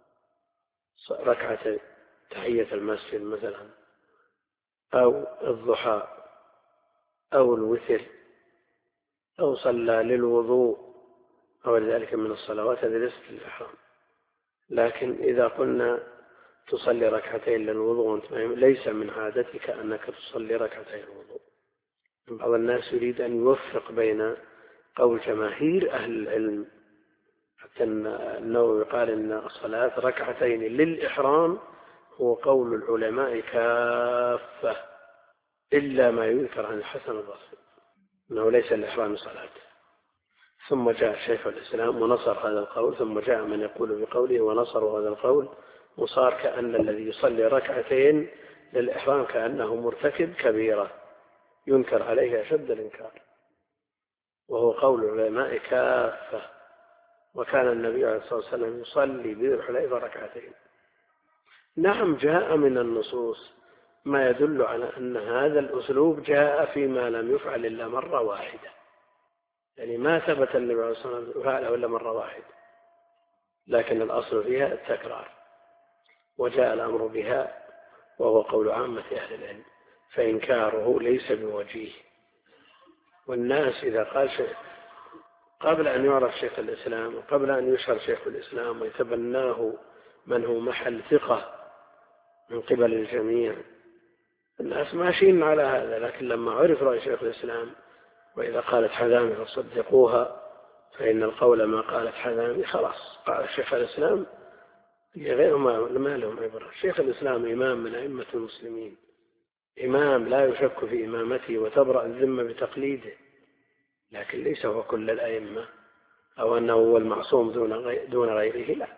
ركعة تحية المسجد مثلا أو الضحى أو الوتر أو صلى للوضوء أو ذلك من الصلوات، هذه ليست للإحرام. لكن إذا قلنا تصلي ركعتين للوضوء ليس من عادتك أنك تصلي ركعتين الوضوء. بعض الناس يريد أن يوفق بين قول جماهير أهل العلم، حتى النووي قال إن الصلاة ركعتين للإحرام هو قول العلماء كافة إلا ما يذكر عن الحسن البصري أنه ليس الإحرام صلاة. ثم جاء شيخ الإسلام ونصر هذا القول، ثم جاء من يقول بقوله ونصر هذا القول، وصار كأن الذي يصلي ركعتين للإحرام كأنه مرتكب كبيرة ينكر عليه أشد الإنكار، وهو قول العلماء كافة. وكان النبي عليه الصلاة والسلام يصلي بذي الحليفة ركعتين. نعم، جاء من النصوص ما يدل على أن هذا الأسلوب جاء فيما لم يفعل إلا مرة واحدة، يعني ما ثبت النبي عليه الصلاة والسلام فعله إلا مرة واحدة، لكن الأصل فيها التكرار، وجاء الأمر بها وهو قول عامة أهل العلم. فإنكاره ليس بوجيه. والناس إذا قال شيء قبل أن يعرف شيخ الإسلام وقبل أن يشهر شيخ الإسلام ويتبناه من هو محل ثقة من قبل الجميع، الناس ماشيين على هذا. لكن لما عرف رأي شيخ الإسلام وإذا قالت حذامي فصدقوها فإن القول ما قالت حذامي، خلاص قال شيخ الإسلام غير ما لهم عبرة. شيخ الإسلام إمام من أئمة المسلمين، إمام لا يشك في إمامته وتبرأ الذمة بتقليده، لكن ليس هو كل الأئمة أو أنه هو المعصوم دون غيره، لا.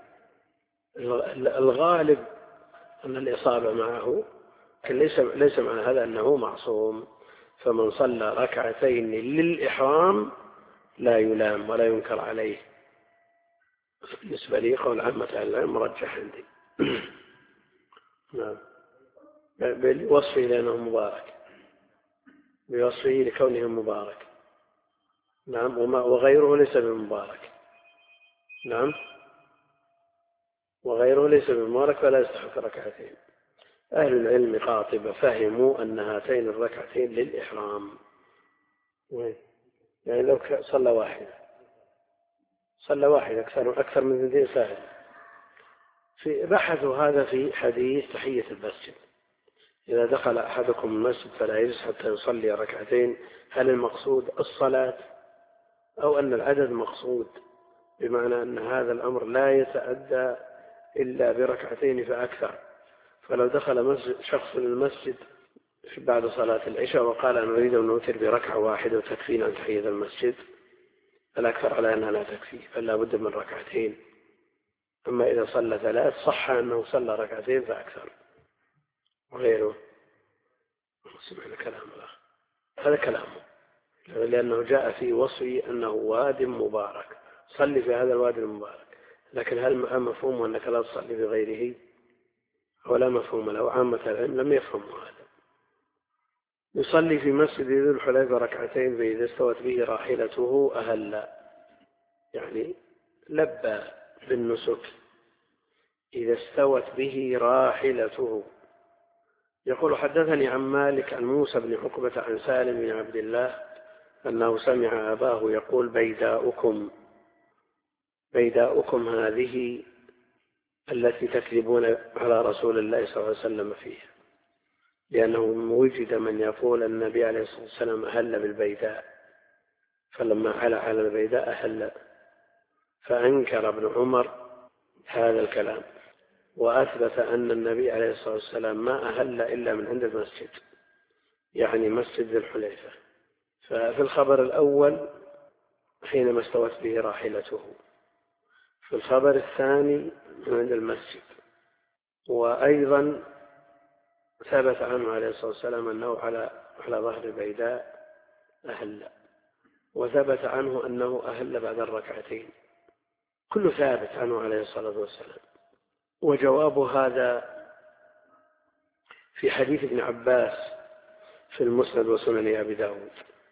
الغالب أن الإصابة معه، لكن ليس معنى هذا أنه معصوم. فمن صلى ركعتين للإحرام لا يلام ولا ينكر عليه. بالنسبة لي قول عامة العلم مرجح عندي. نعم، بوصفه لأنه مبارك، بوصفه لكونه مبارك. نعم، وغيره ليس بمبارك. نعم، وغيره ليس بمبارك فلا يستحق ركعتين. أهل العلم قاطبة فهموا أن هاتين الركعتين للإحرام. يعني لو صلى واحد أكثر من 2 ساهل. بحثوا هذا في حديث تحية المسجد: إذا دخل أحدكم المسجد فلا يجلس حتى يصلي ركعتين. هل المقصود الصلاة أو أن العدد مقصود؟ بمعنى أن هذا الأمر لا يتأدى إلا بركعتين فأكثر. فلو دخل شخص المسجد بعد صلاة العشاء وقال أنا أريد أن أوتر بركعة واحدة وتكفينا عن تحية المسجد، الأكثر على أنها لا تكفي، فلا بد من ركعتين. أما إذا صلى 3 صح أنه صلى ركعتين فأكثر. وغيره سمعنا كلام الله، هذا كلامه، لأنه جاء في وصفه أنه واد مبارك، صلي في هذا الوادي المبارك. لكن هل مفهوم أنك لا تصلي بغيره؟ ولا مفهوم له. عامة العلم لم يفهموا هذا. يصلي في مسجد ذي الحليفة ركعتين فإذا استوت به راحلته أهل، يعني لبى بالنسك إذا استوت به راحلته. يقول حدثني عن مالك عن موسى بن عقبة عن سالم بن عبد الله أنه سمع أباه يقول بيداؤكم هذه التي تكذبون على رسول الله صلى الله عليه وسلم فيها، لأنه وجد من يقول أن النبي عليه الصلاة والسلام أهل بالبيداء، فلما على البيداء أهل. فأنكر ابن عمر هذا الكلام وأثبت أن النبي عليه الصلاة والسلام ما أهل إلا من عند المسجد، يعني مسجد ذي الحليفة. ففي الخبر الأول حينما استوت به راحلته، في الخبر الثاني من عند المسجد. وأيضا ثبت عنه عليه الصلاة والسلام أنه على ظهر البيداء أهل، وثبت عنه أنه أهل بعد الركعتين، كله ثابت عنه عليه الصلاة والسلام. وجواب هذا في حديث ابن عباس في المسند وسنن أبي داود.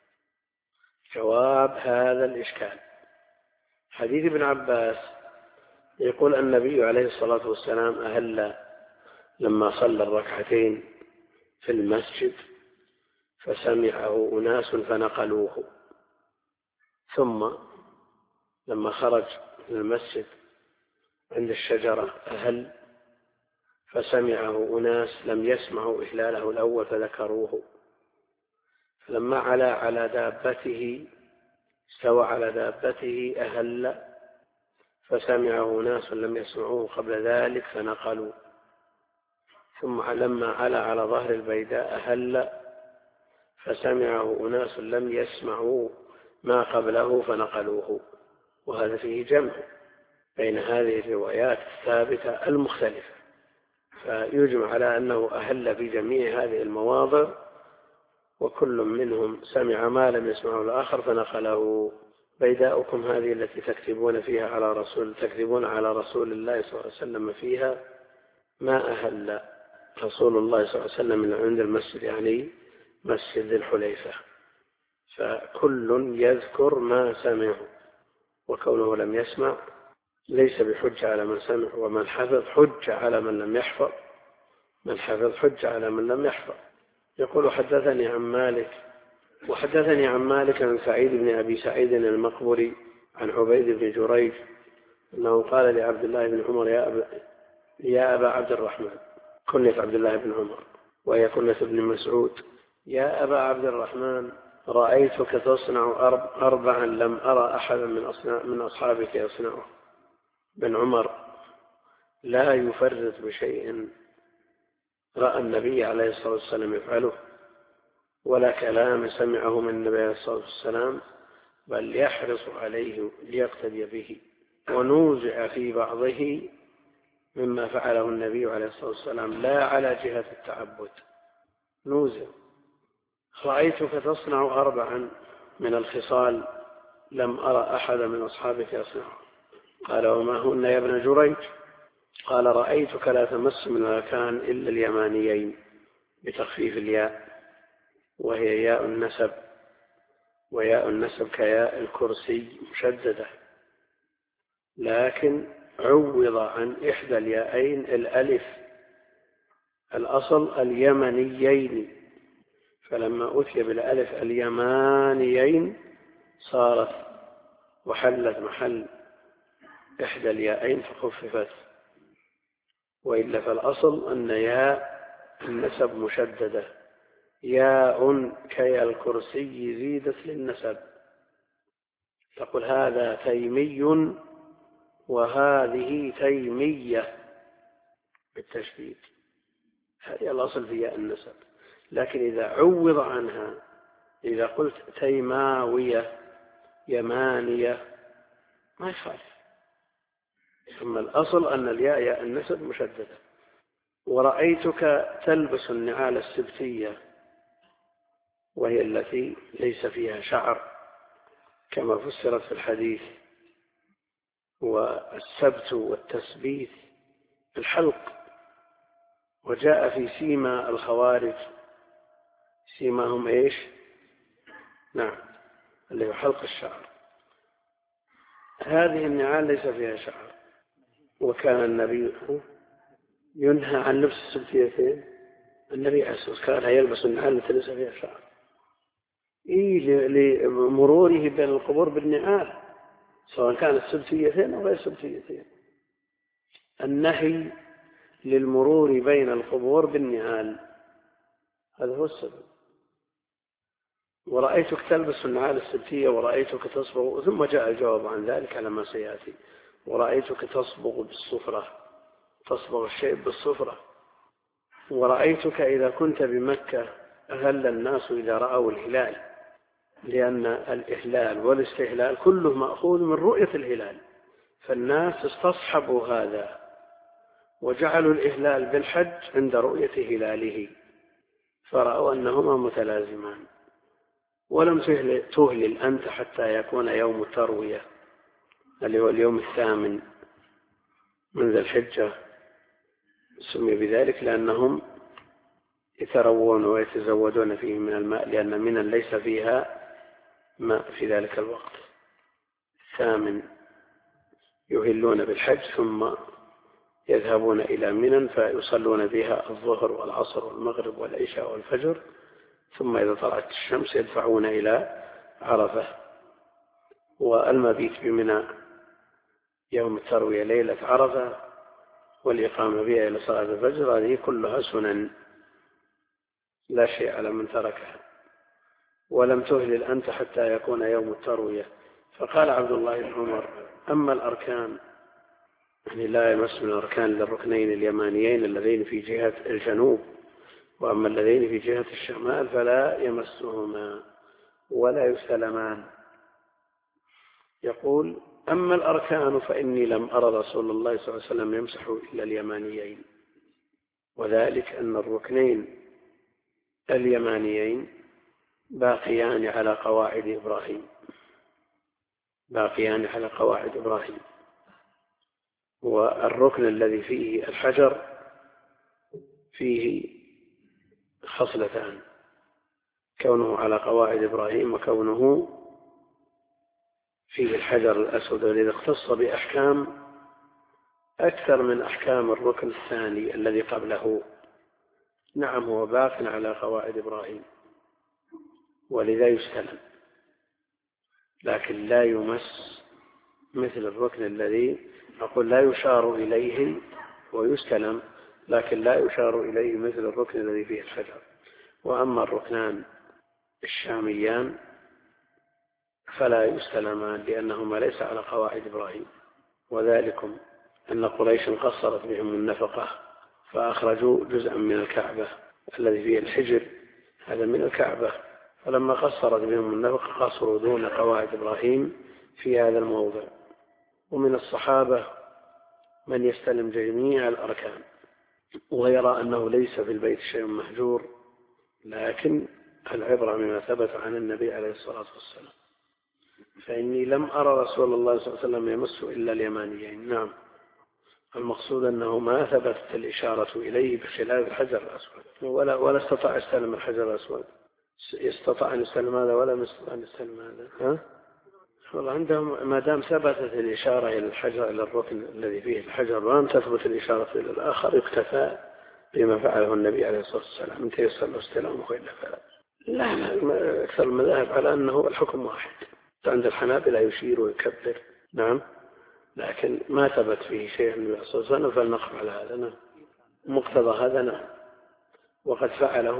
جواب هذا الإشكال: حديث ابن عباس يقول النبي عليه الصلاة والسلام أهل لما صلى الركعتين في المسجد فسمعه أناس فنقلوه، ثم لما خرج من المسجد عند الشجرة أهل فسمعه أناس لم يسمعوا إهلاله الأول فذكروه، فلما على دابته استوى على دابته أهل فسمعه ناس لم يسمعوه قبل ذلك فنقلوا، ثم لما على ظهر البيداء أهل فسمعه أناس لم يسمعوا ما قبله فنقلوه. وهذا فيه جمع بين هذه الروايات الثابتة المختلفة، فيجمع على أنه أهل في جميع هذه المواضع، وكل منهم سمع ما لم يسمعه الآخر فنقله. بيداؤكم هذه التي تكذبون على رسول الله صلى الله عليه وسلم فيها، ما أهل رسول الله صلى الله عليه وسلم من عند المسجد، يعني مسجد ذي الحليفة. فكل يذكر ما سمعه، وكونه لم يسمع ليس بحجة على من سمع، ومن حفظ حجة على من لم يحفظ، من حفظ حجة على من لم يحفظ. يقول حدثني عن مالك وحدثني عن مالك عن سعيد بن أبي سعيد المقبري عن عبيد بن جريج أنه قال لعبد الله بن عمر يا أبا عبد الرحمن، كنية عبد الله بن عمر وهي كنية ابن مسعود، يا أبا عبد الرحمن رأيتك تصنع أربعا لم أرى أحدا من أصحابك يصنعه. بن عمر لا يفرط بشيء رأى النبي عليه الصلاة والسلام يفعله ولا كلام سمعه من النبي عليه الصلاة والسلام، بل يحرص عليه ليقتدي به. ونوزع في بعضه مما فعله النبي عليه الصلاة والسلام لا على جهة التعبد، نوزع. رأيتك تصنع أربعا من الخصال لم أرى أحد من أصحابك يصنعه. قال وما هن يا ابن جريج؟ قال رأيتك لا تمس من المكان إلا اليمانيين بتخفيف الياء، وهي ياء النسب، وياء النسب كياء الكرسي مشددة، لكن عوض عن إحدى الياءين الألف، الأصل اليمنيين، فلما أتي بالألف اليمانيين صارت وحلت محل إحدى الياءين فخففت، وإلا فالأصل أن ياء النسب مشددة، ياء كي الكرسي زيدت للنسب، تقول هذا تيمي وهذه تيمية بالتشديد، هذه الأصل في ياء النسب. لكن إذا عوض عنها، إذا قلت تيماوية يمانية ما يخالف، ثم الأصل أن الياء ياء النسب مشددة. ورأيتك تلبس النعال السبتية، وهي التي ليس فيها شعر كما فسرت في الحديث، والسبت والتسبيت الحلق، وجاء في سيما الخوارج سيماهم ايش؟ نعم، اللي هو حلق الشعر. هذه النعال ليس فيها شعر، وكان النبي ينهى عن لبس السبتيتين. النبي عليه الصلاة والسلام كان يلبس النعال التي ليس فيها شعر لمروره بين القبور بالنعال، سواء كانت سبتيتين أو غير سبتيتين. النهي للمرور بين القبور بالنعال، هذا هو السبب. ورأيتك تلبس النعال السبتية ورأيتك تصبغ، ثم جاء الجواب عن ذلك على ما سيأتي. ورأيتك تصبغ بالصفرة، تصبغ الشيء بالصفرة. ورأيتك إذا كنت بمكة أهل الناس إذا رأوا الهلال، لأن الإهلال والاستهلال كله مأخوذ من رؤية الهلال، فالناس استصحبوا هذا وجعلوا الإهلال بالحج عند رؤية هلاله، فرأوا أنهما متلازمان. ولم تهلل أنت حتى يكون يوم التروية اللي هو اليوم 8 من ذي الحجة، سمي بذلك لأنهم يتروون ويتزودون فيه من الماء، لأن منى ليس فيها ماء في ذلك الوقت. 8 يهلون بالحج ثم يذهبون إلى منى فيصلون بها الظهر والعصر والمغرب والعشاء والفجر، ثم إذا طلعت الشمس يدفعون إلى عرفة. والمبيت بمنى يوم التروية ليلة عرفة والإقامة بها إلى صلاة الفجر، هذه كلها سنن لا شيء على من تركها. ولم تهلل أنت حتى يكون يوم التروية. فقال عبد الله بن عمر أما الأركان، يعني لا يمس من الأركان للركنين اليمانيين اللذين في جهة الجنوب، وأما الذين في جهة الشمال فلا يمسهما ولا يستلمان. يقول أما الأركان فإني لم أرى رسول الله صلى الله عليه وسلم يمسح إلا اليمانيين، وذلك أن الركنين اليمانيين باقيان على قواعد إبراهيم، باقيان على قواعد إبراهيم. والركن الذي فيه الحجر فيه خصلتان، كونه على قواعد إبراهيم وكونه فيه الحجر الأسود، والذي اختص بأحكام أكثر من أحكام الركن الثاني الذي قبله، نعم هو باق على قواعد إبراهيم ولذا يستلم، لكن لا يمس مثل الركن الذي أقول لا يشار إليه ويستلم، لكن لا يشار إليه مثل الركن الذي فيه الحجر. وأما الركنان الشاميان فلا يستلمان لأنهما ليس على قواعد إبراهيم، وذلكم أن قريش قصرت بهم النفقة فأخرجوا جزءا من الكعبة الذي فيه الحجر، هذا من الكعبة، فلما قصرت بهم النفقة قصروا دون قواعد إبراهيم في هذا الموضع. ومن الصحابة من يستلم جميع الأركان ويرى أنه ليس في البيت شيء مهجور، لكن العبرة بما ثبت عن النبي عليه الصلاة والسلام. فإني لم أرى رسول الله صلى الله عليه وسلم يمس إلا اليمانيين. نعم، المقصود أنه ما ثبتت الإشارة إليه بخلاف الحجر الأسود، ولا استطاع يستلم الحجر الأسود، يستطيع أن يستلم هذا ولا يستطيع أن يستلم هذا. والله عندهم ما دام ثبتت الإشارة إلى الحجر، إلى الركن الذي فيه الحجر، ولم تثبت الإشارة إلى الآخر، اكتفى بما فعله النبي عليه الصلاة والسلام، من تيسر له استلامه وإلا فلا. لا، أكثر المذاهب على أنه الحكم واحد. عند الحنابلة يشير ويكبر، نعم، لكن ما ثبت فيه شيء من النبي صلى الله عليه وسلم فلنقف على هذا. نعم، مقتضى هذا. نعم، وقد فعله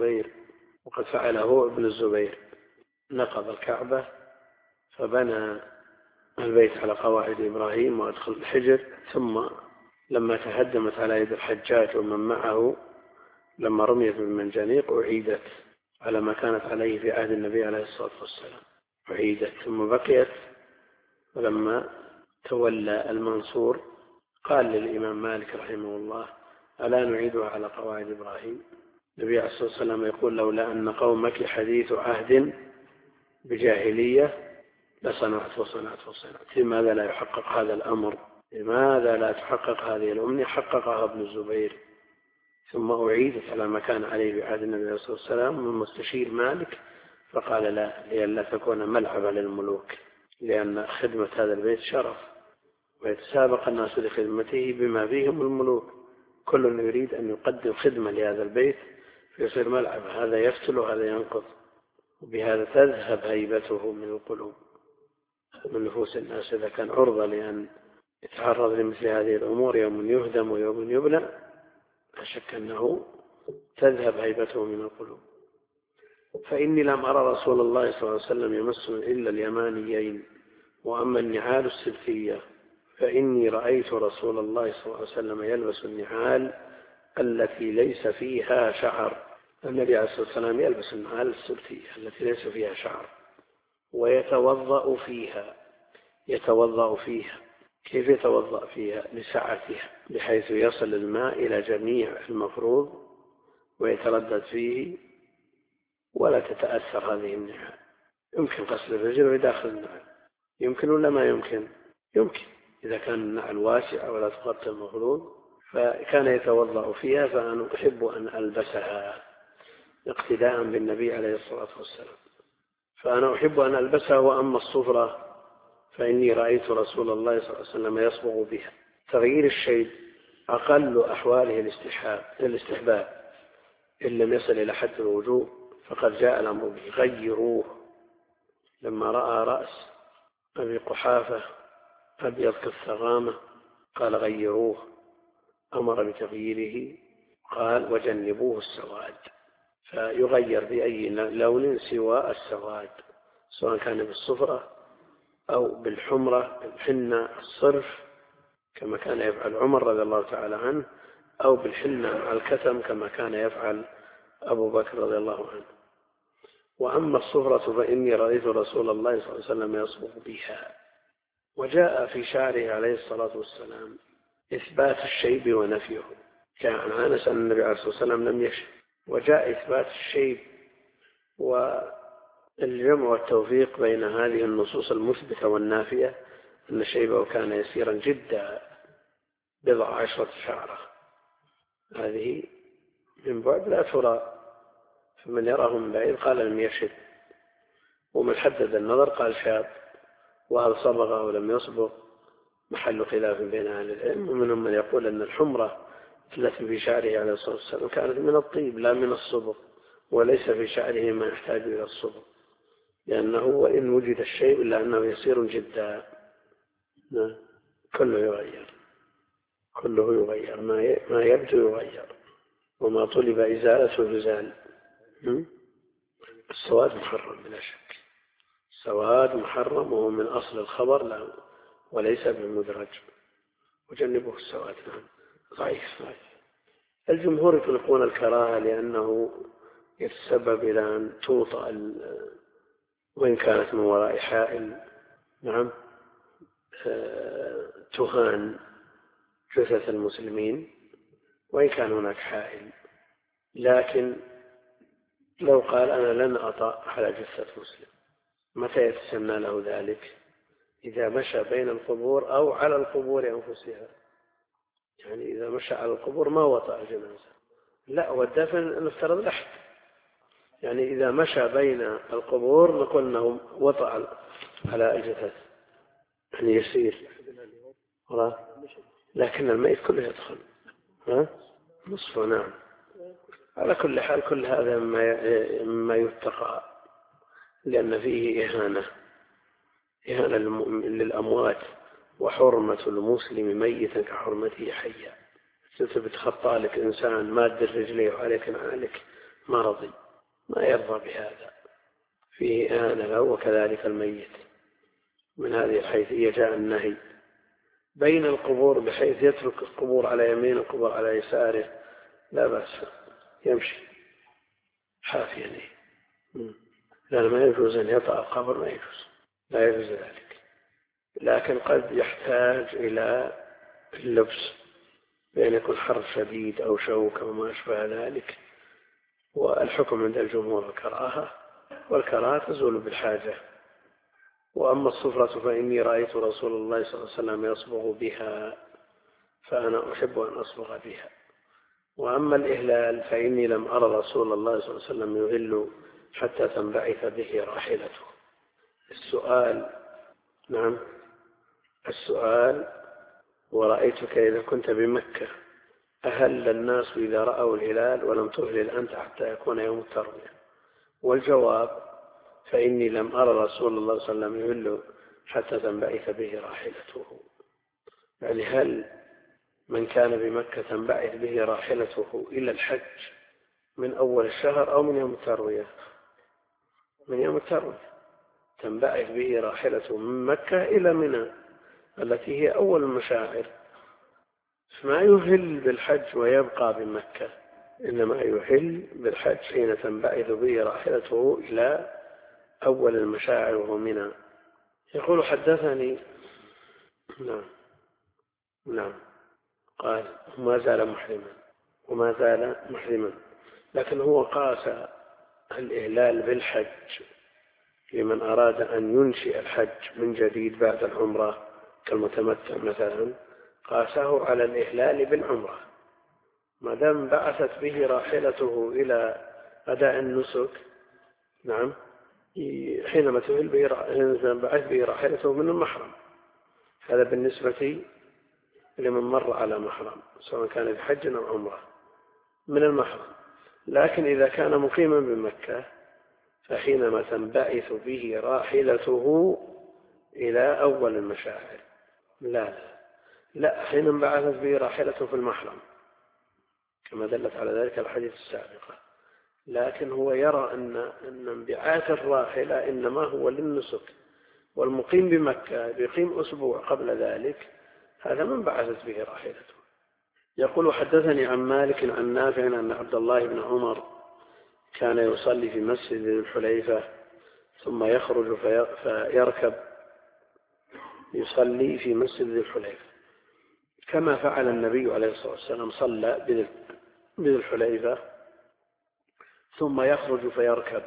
ابن الزبير، نقض الكعبة فبنى البيت على قواعد إبراهيم وأدخل الحجر، ثم لما تهدمت على يد الحجاج ومن معه لما رميت بالمنجنيق أعيدت على ما كانت عليه في عهد النبي عليه الصلاة والسلام، أعيدت ثم بقيت. ولما تولى المنصور قال للإمام مالك رحمه الله: ألا نعيدها على قواعد إبراهيم؟ النبي عليه الصلاة والسلام يقول: لولا أن قومك حديث عهد بجاهلية لصنعت وصنعت. لماذا لا يحقق هذا الأمر؟ لماذا لا تحقق هذه الأمنية؟ حققها ابن الزبير، ثم أعيدت على ما كان عليه بعهد النبي عليه الصلاة والسلام. من مستشير مالك فقال: لا، لئلا تكون ملعبا للملوك، لأن خدمة هذا البيت شرف، ويتسابق الناس لخدمته بما فيهم الملوك، كل يريد أن يقدم خدمة لهذا البيت فيصير ملعب، هذا يفتل وهذا ينقض، وبهذا تذهب هيبته من القلوب، من نفوس الناس. إذا كان عرضة لأن يتعرض لمثل هذه الأمور يوم يهدم ويوم يبنى، لا شك أنه تذهب هيبته من القلوب. فإني لم أرى رسول الله صلى الله عليه وسلم يمس إلا اليمانيين. وأما النعال السلفية فإني رأيت رسول الله صلى الله عليه وسلم يلبس النعال التي ليس فيها شعر. النبي عليه الصلاة والسلام يلبس النعال السلفية التي ليس فيها شعر، ويتوضأ فيها. كيف يتوضأ فيها؟ لسعتها، بحيث يصل الماء إلى جميع المفروض ويتردد فيه ولا تتأثر هذه النعال. يمكن غسل الرجل بداخل النعال، يمكن ولا ما يمكن؟ يمكن إذا كان النعل واسع ولا تغطي المفروض، فكان يتوضأ فيها. فأنا أحب أن ألبسها اقتداء بالنبي عليه الصلاة والسلام، فأنا أحب أن ألبسها. وأما الصفرة فإني رأيت رسول الله صلى الله عليه وسلم يصبغ بها. تغيير الشيء أقل أحواله الاستحباب، إن لم يصل إلى حد الوجوب فقد جاء الأمر به. غيروه. لما رأى رأس أبي قحافة أبيض كالثغامة قال: غيروه. أمر بتغييره، قال: وجنبوه السواد. فيغير بأي لون سوى السواد، سواء كان بالصفرة أو بالحمرة، بالحنة الصرف كما كان يفعل عمر رضي الله تعالى عنه، أو بالحنة مع الكتم كما كان يفعل أبو بكر رضي الله عنه. وأما الصفرة فإني رأيت رسول الله صلى الله عليه وسلم يصبغ بها. وجاء في شعره عليه الصلاة والسلام إثبات الشيب ونفيه، كان عن أنس أن النبي عليه الصلاة والسلام لم يشب، وجاء إثبات الشيب. والجمع والتوفيق بين هذه النصوص المثبتة والنافية أن شيبه كان يسيرا جدا 10 شعرة، هذه من بعد لا ترى، فمن يراه من بعيد قال لم يشب، ومن حدد النظر قال شاب. وهل صبغ أو لم يصبغ محل خلاف بين أهل العلم، ومنهم من يقول أن الحمرة التي في شعره عليه الصلاة والسلام كانت من الطيب لا من الصبغ، وليس في شعره ما يحتاج إلى الصبغ، لأنه وإن وجد الشيء إلا أنه يسير جدا. كله يغير، كله يغير، ما يبدو يغير، وما طلب إزالته يزال. السواد محرم بلا شك، السواد محرم وهو من أصل الخبر لا وليس بالمدرج، وجنبه السواد. ضعيف. الجمهور يطلقون الكراهة لأنه يتسبب إلى أن توطأ وإن كانت من وراء حائل، نعم، تهان جثث المسلمين وإن كان هناك حائل. لكن لو قال أنا لن أطأ على جثة مسلم، متى يتسنى له ذلك؟ إذا مشى بين القبور أو على القبور أنفسها. يعني إذا مشى على القبور ما وطأ الجنازة، لا، والدفن نفترض لحد. يعني إذا مشى بين القبور نقول أنه وطأ على الجثث، يعني يسير، لكن الميت كله يدخل نصفه. نعم. على كل حال كل هذا مما يتقى، لأن فيه إهانة للأموات، وحرمة المسلم ميتا كحرمته حيا. بتخطى لك إنسان ماد رجليه وعليك نعالك ما رضي، ما يرضى بهذا، فيه إهانة له وكذلك الميت. من هذه الحيثية جاء النهي بين القبور بحيث يترك القبور على يمين القبور على يساره لا بأس، يمشي حافيا، لأن ما يجوز أن يطأ القبر، ما يجوز، لا يجوز ذلك. لكن قد يحتاج إلى اللبس، بأن يكون حر شديد أو شوك أو ما أشبه ذلك، والحكم عند الجمهور الكراهة، والكراهة تزول بالحاجة. وأما الصفرة فإني رأيت رسول الله صلى الله عليه وسلم يصبغ بها، فأنا أحب أن أصبغ بها. وأما الإهلال فإني لم أرى رسول الله صلى الله عليه وسلم يهل حتى تنبعث به راحلته. السؤال، نعم، السؤال: ورأيتك إذا كنت بمكة أهل الناس إذا رأوا الهلال ولم تهلل أنت حتى يكون يوم التروية؟ والجواب: فإني لم أرى رسول الله صلى الله عليه وسلم يهل حتى تنبعث به راحلته. يعني هل من كان بمكة تنبعث به راحلته إلى الحج من أول الشهر أو من يوم التروية؟ من يوم التروية تنبعث به راحلته من مكة إلى منى التي هي أول المشاعر، فما يهل بالحج ويبقى بمكة، إنما يهل بالحج حين تنبعث به راحلته إلى أول المشاعر وهو منى. يقول: حدثني، نعم، قال: وما زال محرما، لكن هو قاس الإهلال بالحج لمن أراد أن ينشئ الحج من جديد بعد العمرة كالمتمتع مثلا، قاسه على الإهلال بالعمرة، ما دام بعثت به راحلته إلى أداء النسك. نعم، حينما بعث به راحلته من المحرم، هذا بالنسبة لمن مر على محرم سواء كان بحج أو عمرة من المحرم. لكن إذا كان مقيما بمكة فحينما تنبعث به راحلته إلى أول المشاعر. لا، حينما بعثت به راحلته في المحرم كما دلت على ذلك الحديث السابقة. لكن هو يرى أن انبعاث الراحلة إنما هو للنسك، والمقيم بمكة يقيم أسبوع قبل ذلك، هذا من بعثت به راحلته. يقول: حدثني عن مالك عن نافع أن عبد الله بن عمر كان يصلي في مسجد ذي الحليفة ثم يخرج فيركب يصلي في مسجد ذي الحليفة كما فعل النبي عليه الصلاة والسلام، صلى بذي الحليفة ثم يخرج فيركب،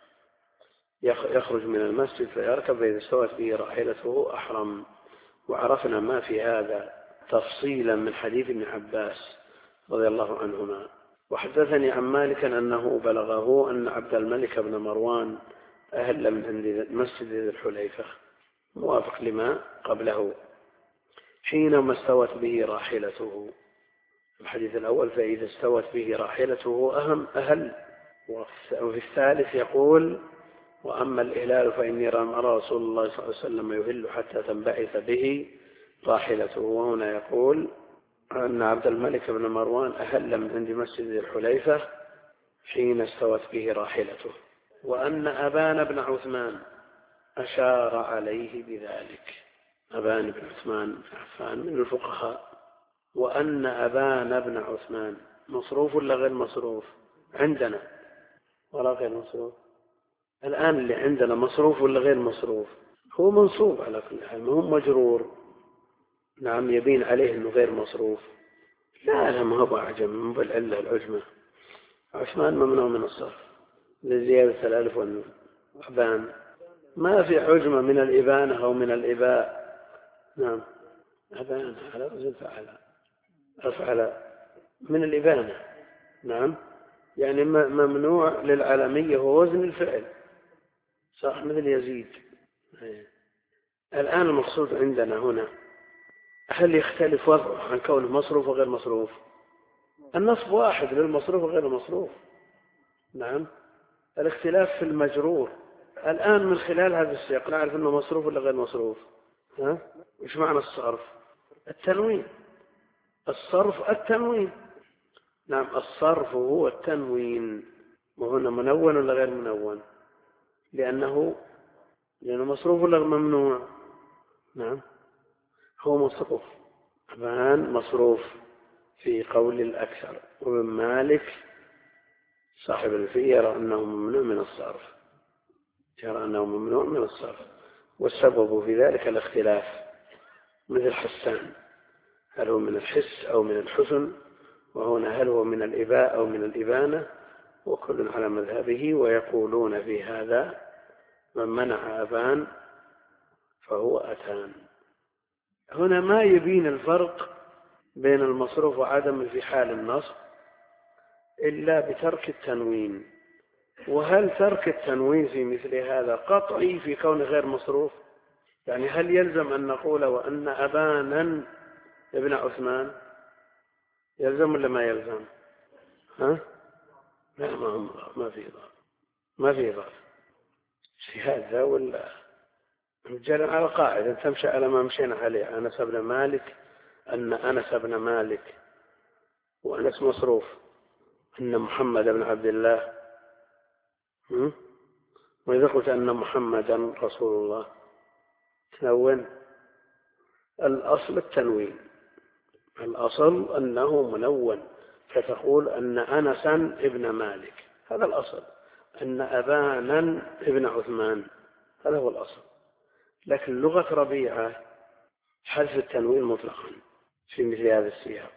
يخرج من المسجد فيركب، فإذا استوت به راحلته أحرم. وعرفنا ما في هذا تفصيلا من حديث ابن عباس رضي الله عنهما. وحدثني عن مالك أنه بلغه أن عبد الملك بن مروان أهل من عند مسجد ذي الحليفة، موافق لما قبله، حينما استوت به راحلته. الحديث الأول فإذا استوت به راحلته أهل. وفي الثالث يقول وأما الإهلال فإني أرى رسول الله صلى الله عليه وسلم يهل حتى تنبعث به راحلته. وهنا يقول أن عبد الملك بن مروان أهل من عند مسجد الحليفة حين استوت به راحلته. وأن أبان بن عثمان أشار عليه بذلك. أبان بن عثمان بن عفان من الفقهاء. وأن أبان بن عثمان مصروف ولا غير مصروف عندنا ولا غير مصروف؟ الآن اللي عندنا مصروف ولا غير مصروف؟ هو منصوب على كل حال، ما هو مجرور. نعم يبين عليه أنه غير مصروف. لا ما هو أعجم، من بالعلة العجمة. عثمان ممنوع من الصرف لزيادة الألف والنون. أبان ما في عجمة من الإبانة أو من الإباء. نعم أبان على وزن أفعل من الإبانة. نعم يعني ممنوع للعالمية هو وزن الفعل صح مثل يزيد. الآن المقصود عندنا هنا هل يختلف وضعه عن كونه مصروف وغير مصروف؟ النصب واحد للمصروف وغير المصروف. نعم الاختلاف في المجرور. الآن من خلال هذا السياق نعرف أنه مصروف ولا غير مصروف. إيش معنى الصرف؟ التنوين. الصرف التنوين. نعم الصرف هو التنوين. وهنا منون ولا غير منون؟ لأنه مصروف ولا ممنوع؟ نعم هو مصروف. أبان مصروف في قول الأكثر. وابن مالك صاحب الفية يرى أنه ممنوع من الصرف. يرى أنه ممنوع من الصرف. والسبب في ذلك الاختلاف مثل حسان هل هو من الحس أو من الحسن، وهنا هل هو من الإباء أو من الإبانة، وكل على مذهبه. ويقولون في هذا من منع أبان فهو أتان. هنا ما يبين الفرق بين المصروف وعدم في حال النصب إلا بترك التنوين. وهل ترك التنوين في مثل هذا قطعي في كون غير مصروف؟ يعني هل يلزم أن نقول وأن أبانا ابن عثمان يلزم ولا ما يلزم؟ لا ما في إضافة. ما في إضافة شهادة ولا رجال على قاعدة تمشي على ما مشينا عليه. أنس بن مالك أن أنس بن مالك وأنس مصروف أن محمد بن عبد الله. وإذا قلت أن محمدا رسول الله تنون. الأصل التنوين. الأصل أنه منون فتقول أن أنسا ابن مالك هذا الأصل. أن أبانا ابن عثمان هذا هو الأصل. لكن لغة ربيعة حذف التنوين مطلقا في مثل هذا السياق.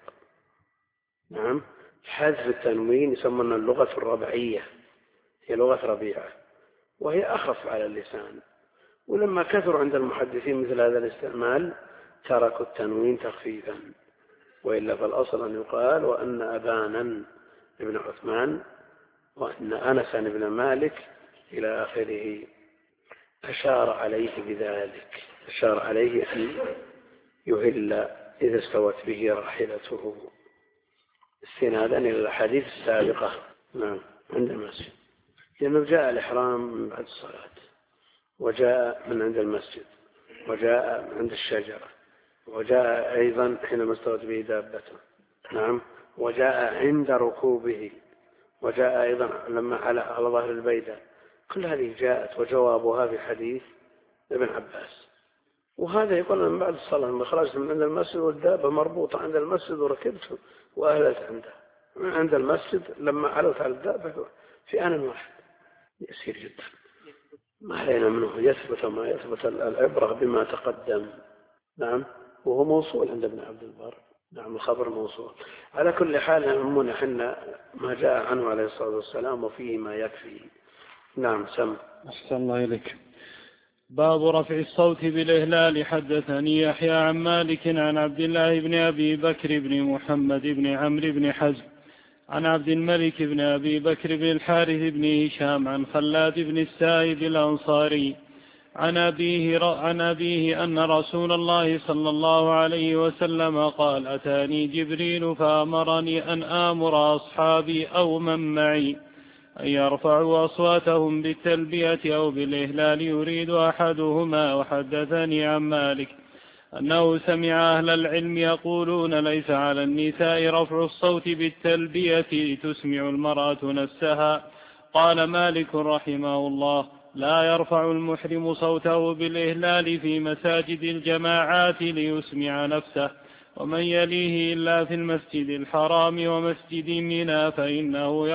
نعم حذف التنوين يسمونها اللغة الربعية. هي لغة ربيعة وهي أخف على اللسان. ولما كثر عند المحدثين مثل هذا الاستعمال تركوا التنوين تخفيفا. وإلا فالأصل أن يقال وأن أبانا ابن عثمان وأن أنسا ابن مالك إلى آخره. أشار عليه بذلك. أشار عليه أن يهل إذا استوت به راحلته استنادا إلى الحديث السابقة. نعم عند المسجد لأنه جاء الإحرام من بعد الصلاة وجاء من عند المسجد وجاء من عند الشجرة وجاء أيضا حينما استوت به دابته. نعم وجاء عند ركوبه وجاء أيضا لما على ظهر البيدة. كل هذه جاءت وجوابها في حديث ابن عباس. وهذا يقول من بعد الصلاة لما خرجت من عند المسجد والدابة مربوطة عند المسجد وركبت وأهلت عنده من عند المسجد لما علت على الدابة في آن واحد. يسير جدا ما علينا منه يثبت ما يثبت العبرة بما تقدم. نعم وهو موصول عند ابن عبد البر. نعم الخبر موصول. على كل حال يهمنا حنا ما جاء عنه عليه الصلاة والسلام وفيه ما يكفي. نعم سم. أحسن الله إليك. باب رفع الصوت بالإهلال. حدثني يحيى عن مالك عن عبد الله بن أبي بكر بن محمد بن عمرو بن حزم عن عبد الملك بن أبي بكر بن الحارث بن هشام عن خلاد بن السائب الأنصاري عن أبيه أن رسول الله صلى الله عليه وسلم قال: أتاني جبريل فأمرني أن آمر أصحابي أو من معي أن يرفعوا أصواتهم بالتلبية أو بالإهلال يريد أحدهما. وحدثني عن مالك أنه سمع أهل العلم يقولون: ليس على النساء رفع الصوت بالتلبية تسمع المرأة نفسها. قال مالك رحمه الله: لا يرفع المحرم صوته بالإهلال في مساجد الجماعات ليسمع نفسه، ومن يليه إلا في المسجد الحرام ومسجد منى فإنه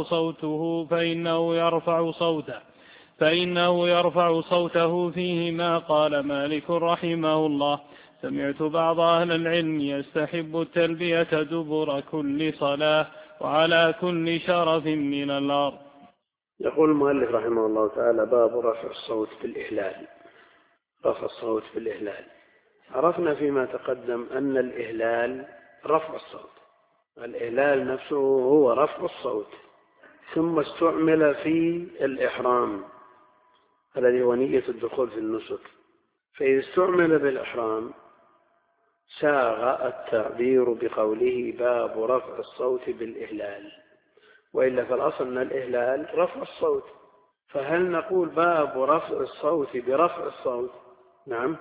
يرفع صوته فيهما. قال مالك رحمه الله: سمعت بعض أهل العلم يستحب التلبية دبر كل صلاة وعلى كل شرف من الأرض. يقول المؤلف رحمه الله تعالى: باب رفع الصوت بالإهلال. رفع الصوت بالإهلال. عرفنا فيما تقدم أن الإهلال رفع الصوت، الإهلال نفسه هو رفع الصوت، ثم استعمل في الإحرام الذي هو نية الدخول في النسك. فإذا استعمل بالإحرام ساغ التعبير بقوله: باب رفع الصوت بالإهلال، وإلا فالأصل أن الإهلال رفع الصوت. فهل نقول باب رفع الصوت برفع الصوت؟ نعم.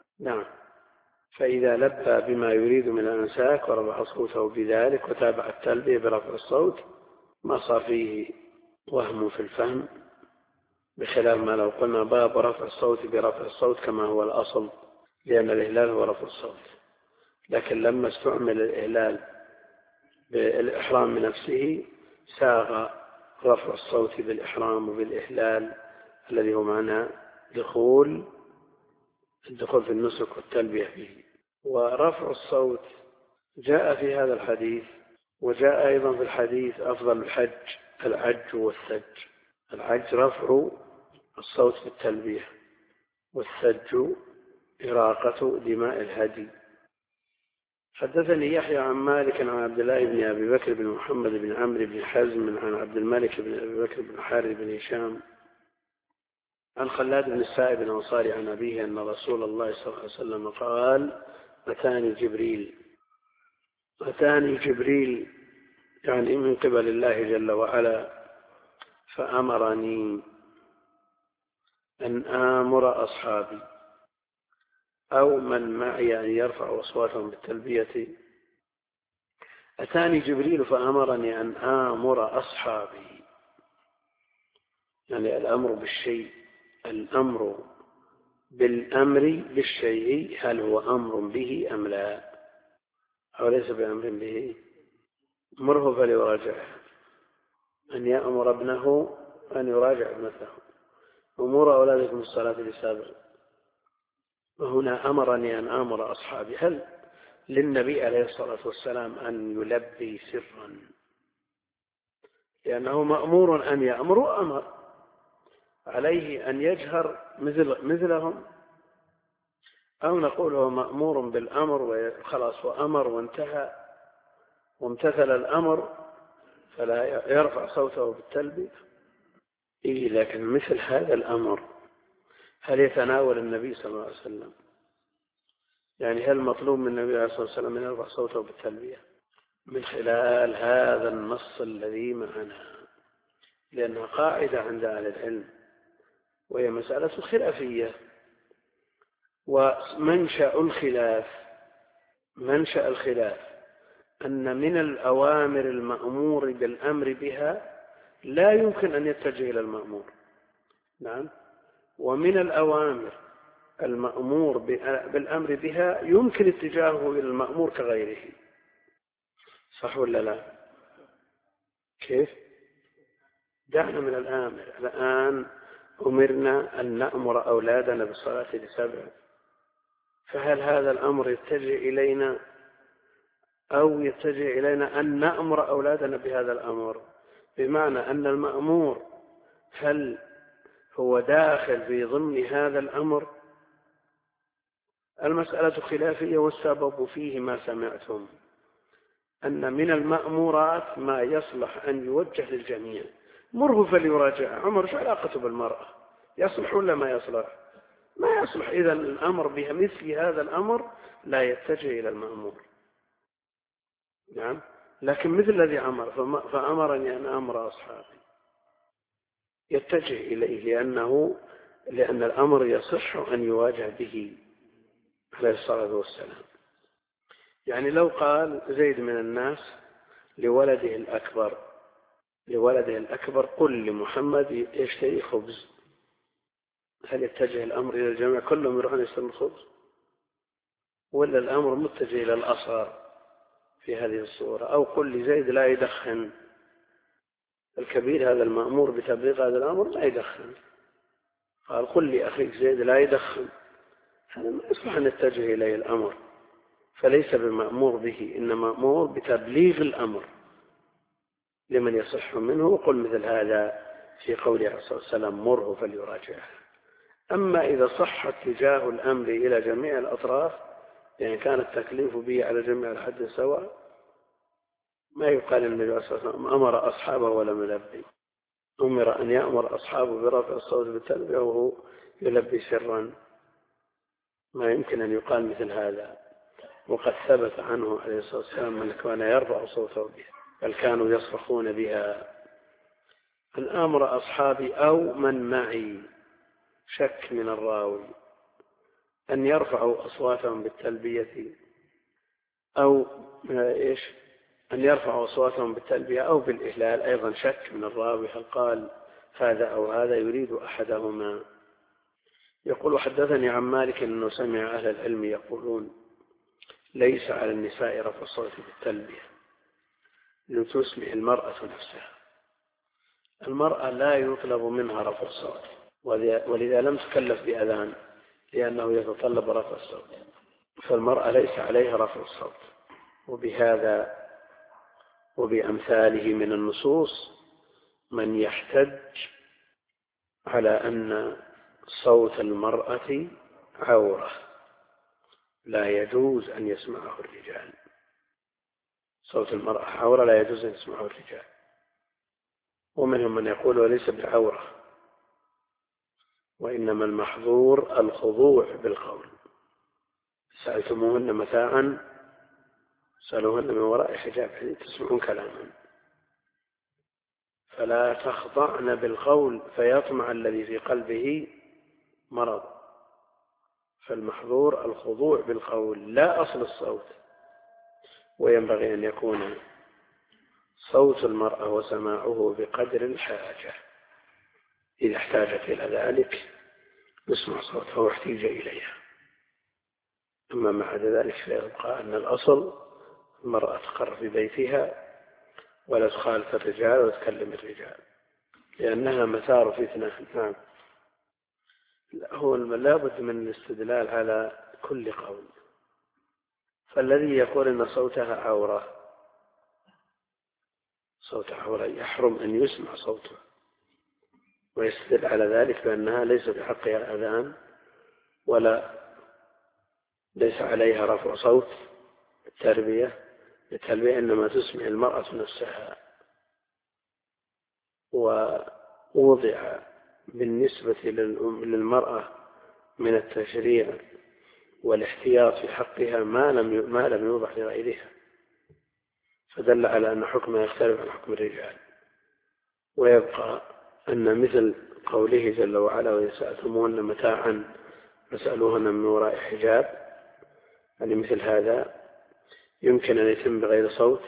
فإذا لبى بما يريد من الأنساك ورفع صوته بذلك وتابع التلبية برفع الصوت ما صار فيه وهم في الفهم، بخلاف ما لو قلنا باب رفع الصوت برفع الصوت كما هو الأصل، لأن الإهلال هو رفع الصوت. لكن لما استعمل الإهلال بالإحرام نفسه ساغ رفع الصوت بالإحرام وبالإهلال الذي هو معنى الدخول في النسك والتلبية فيه. ورفع الصوت جاء في هذا الحديث، وجاء أيضا في الحديث أفضل العج والثج. العج رفع الصوت بالتلبية، والثج إراقة دماء الهدي. حدثني يحيى عن مالك عن عبد الله بن أبي بكر بن محمد بن عمرو بن حزم عن عبد الملك بن أبي بكر بن حارث بن هشام عن خلاد بن السائب الأنصاري عن أبيه أن رسول الله صلى الله عليه وسلم قال: أتاني جبريل يعني من قبل الله جل وعلا، فأمرني أن آمر أصحابي أو من معي أن يرفعوا أصواتهم بالتلبية. أتاني جبريل فأمرني أن آمر أصحابي، يعني الأمر بالشيء، الأمر بالأمر بالشيء هل هو أمر به أم لا، أو ليس بأمر به؟ مره فليراجعه، أن يأمر ابنه أن يراجع ابنته، أمور أولادكم الصلاة لسابق. وهنا أمرني أن آمر أصحابي، هل للنبي عليه الصلاة والسلام أن يلبي سرا؟ لأنه مأمور أن يأمر، وأمر عليه أن يجهر مثلهم، أو نقول هو مأمور بالأمر وخلاص وأمر وانتهى وامتثل الأمر فلا يرفع صوته بالتلبية؟ لكن مثل هذا الأمر هل يتناول النبي صلى الله عليه وسلم؟ يعني هل مطلوب من النبي عليه الصلاة والسلام أن يرفع صوته بالتلبية؟ من خلال هذا النص الذي معنا، لأنها قاعدة عند أهل العلم وهي مسألة خلافية. ومنشأ الخلاف أن من الأوامر المأمور بالأمر بها لا يمكن أن يتجه إلى المأمور، نعم، ومن الأوامر المأمور بالأمر بها يمكن اتجاهه إلى المأمور كغيره. صح ولا لا؟ كيف؟ دعنا من الآمر. الآن أمرنا أن نأمر أولادنا بالصلاة لسبع، فهل هذا الأمر يتجه إلينا أو يتجه إلينا أن نأمر أولادنا بهذا الأمر؟ بمعنى أن المأمور هل هو داخل في ضمن هذا الأمر؟ المسألة خلافية، والسبب فيه ما سمعتم، أن من المأمورات ما يصلح أن يوجه للجميع. مره فليراجع. عمر شو علاقته بالمرأة؟ يصلح ولا ما يصلح؟ ما يصلح. إذا الأمر بمثل هذا الأمر لا يتجه إلى المأمور. نعم. لكن مثل الذي أمر فأمرني أن أمر أصحابي يتجه إليه، لأن الأمر يصح أن يواجه به عليه الصلاة والسلام. يعني لو قال زيد من الناس لولده الأكبر قل لمحمد يشتري خبز، هل يتجه الأمر إلى الجميع كلهم يروحون يشترون الخبز، ولا الأمر متجه إلى الأصغر في هذه الصورة؟ أو قل لزيد لا يدخن، الكبير هذا المأمور بتبليغ هذا الأمر لا يدخن، قال قل لأخيك زيد لا يدخن، هذا ما يصلح أن يتجه إليه الأمر، فليس بمأمور به، إنما مأمور بتبليغ الأمر لمن يصح منه. وقل مثل هذا في قوله عليه الصلاة والسلام مره فليراجعه. أما إذا صح اتجاه الأمر إلى جميع الأطراف، يعني كان التكليف به على جميع الحد سواء، ما يقال النبي صلى الله عليه وسلم أمر أصحابه ولم يلبي، أمر أن يأمر أصحابه برفع الصوت بالتلبية وهو يلبي سرا، ما يمكن أن يقال مثل هذا. وقد ثبت عنه عليه الصلاة والسلام أنه كان يرفع صوته بها، بل كانوا يصرخون بها. أن أمر أصحابي أو من معي، شك من الراوي، أن يرفعوا أصواتهم بالتلبية أو أن يرفعوا أصواتهم بالتلبية أو بالإهلال، أيضا شك من الراوي هل قال هذا أو هذا، يريد أحدهما. يقول حدثني عن مالك أنه سمع أهل العلم يقولون ليس على النساء رفع الصوت بالتلبية لتسمع المرأة نفسها. المرأة لا يطلب منها رفع الصوت، ولذا لم تكلف بأذان لأنه يتطلب رفع الصوت، فالمرأة ليس عليها رفع الصوت. وبهذا وبأمثاله من النصوص من يحتج على أن صوت المرأة عورة لا يجوز أن يسمعه الرجال. صوت المرأة عورة لا يجوز أن يسمعه الرجال. ومنهم من يقول وليس بعورة، وإنما المحظور الخضوع بالقول. سألتموهن متاعا سألوهن من وراء حجاب، تسمعون كلاما، فلا تخضعن بالقول فيطمع الذي في قلبه مرض. فالمحظور الخضوع بالقول لا أصل الصوت. وينبغي أن يكون صوت المرأة وسماعه بقدر الحاجة، إذا احتاجت إلى ذلك نسمع صوتها واحتيج إليها. أما مع ذلك فيبقى أن الأصل المرأة تقر في بيتها ولا تخالف الرجال وتكلم الرجال، لأنها مثار فتنة. نعم. هو لابد من الاستدلال على كل قول. فالذي يقول أن صوتها عورة يحرم أن يسمع صوته، ويستدل على ذلك بأنها ليس بحقها أذان ولا ليس عليها رفع صوت التلبية، إنما تسمع المرأة نفسها. ووضع بالنسبة للمرأة من التشريع والاحتياط في حقها ما لم يوضع لغيرها، فدل على أن حكمها يختلف عن حكم الرجال. ويبقى أن مثل قوله جل وعلا وإن سألتموهن متاعا فاسألوهن من وراء حجاب، يعني مثل هذا يمكن أن يتم بغير صوت.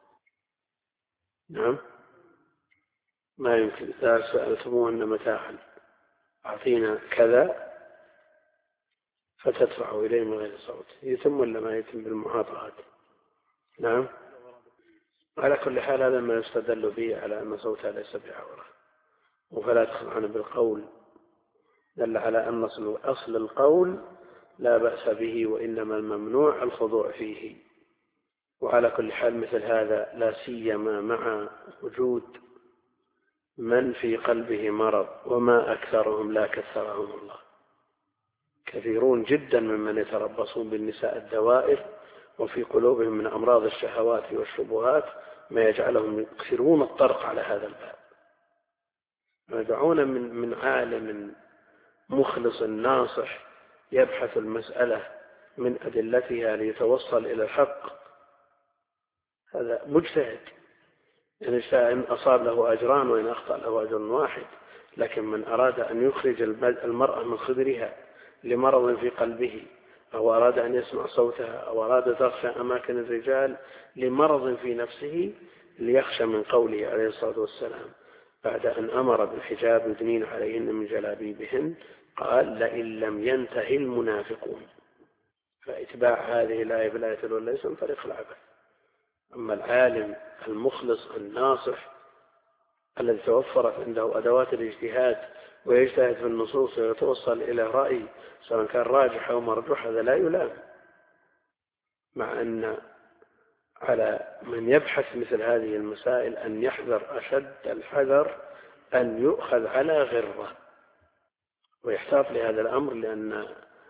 نعم. ما يمكن. إذا سألتموهن متاعا أعطينا كذا فتدفعوا إليه من غير صوت، يتم ولا ما يتم بالمعاطرات؟ نعم. على كل حال هذا ما يستدل به على أن صوتها ليس بعورة. وفلا تخضعن بالقول دل على أن أصل القول لا بأس به، وإنما الممنوع الخضوع فيه. وعلى كل حال مثل هذا لا سيما مع وجود من في قلبه مرض، وما أكثرهم لا كثرهم الله. كثيرون جدا ممن يتربصون بالنساء الدوائر وفي قلوبهم من أمراض الشهوات والشبهات ما يجعلهم يكثرون الطرق على هذا الباب. يدعون من عالم مخلص ناصح يبحث المسألة من أدلتها ليتوصل إلى الحق، هذا مجتهد، إن أصاب له أجران وإن أخطأ له أجر واحد. لكن من أراد أن يخرج المرأة من خدرها لمرض في قلبه، أو أراد أن يسمع صوتها، أو أراد تغشى أماكن الرجال لمرض في نفسه، ليخشى من قوله عليه الصلاة والسلام بعد أن أمر بالحجاب يدنين عليهن من جلابيبهن قال: لئن لم ينتهي المنافقون. فإتباع هذه الآية بالآية الأولى ليس من طريق العبث. أما العالم المخلص الناصح الذي توفرت عنده أدوات الاجتهاد ويجتهد في النصوص ويتوصل إلى رأي سواء كان راجح أو مرجوح، هذا لا يلام، مع أن على من يبحث مثل هذه المسائل أن يحذر أشد الحذر أن يؤخذ على غرة ويحتاط لهذا الأمر، لأن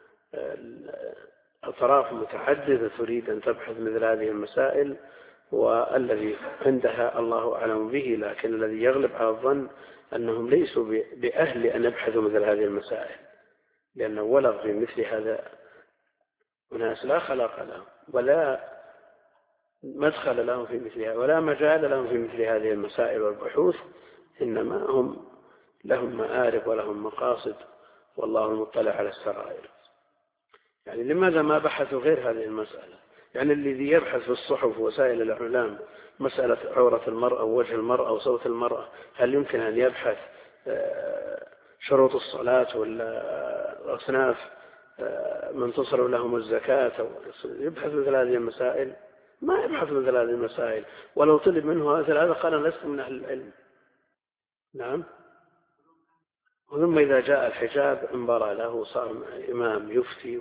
أطراف متعددة تريد أن تبحث مثل هذه المسائل، والذي عندها الله أعلم به، لكن الذي يغلب على الظن أنهم ليسوا بأهل أن يبحثوا مثل هذه المسائل، لأنه ولغ في مثل هذا أناس لا خلاق لهم ولا مدخل لهم في مثلها ولا مجال لهم في مثل هذه المسائل والبحوث، إنما هم لهم مآرب ولهم مقاصد، والله المطلع على السرائر. يعني لماذا ما بحثوا غير هذه المسألة؟ يعني الذي يبحث في الصحف ووسائل الإعلام مسألة عورة المرأة ووجه المرأة وصوت المرأة، هل يمكن أن يبحث شروط الصلاة ولا أصناف من تصرف لهم الزكاة؟ يبحث مثل هذه المسائل؟ ما يبحث مثل هذه المسائل. ولو طلب منه مثل هذا قال أنا لست من أهل العلم. نعم. وثم إذا جاء الحجاب انبرى له، صار إمام يفتي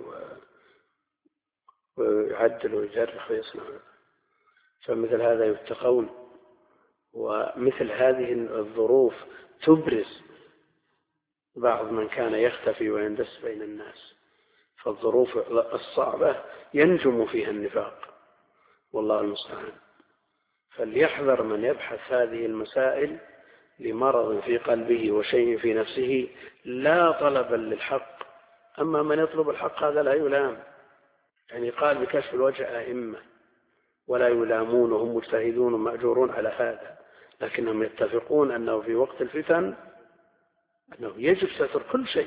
ويعدل ويجرح ويصنع. فمثل هذا يتقون، ومثل هذه الظروف تبرز بعض من كان يختفي ويندس بين الناس، فالظروف الصعبة ينجم فيها النفاق، والله المستعان. فليحذر من يبحث هذه المسائل لمرض في قلبه وشيء في نفسه لا طلبا للحق. أما من يطلب الحق هذا لا يلام، يعني قال بكشف الوجه أئمة ولا يلامون وهم مجتهدون ومأجورون على هذا، لكنهم يتفقون أنه في وقت الفتن أنه يجب ستر كل شيء.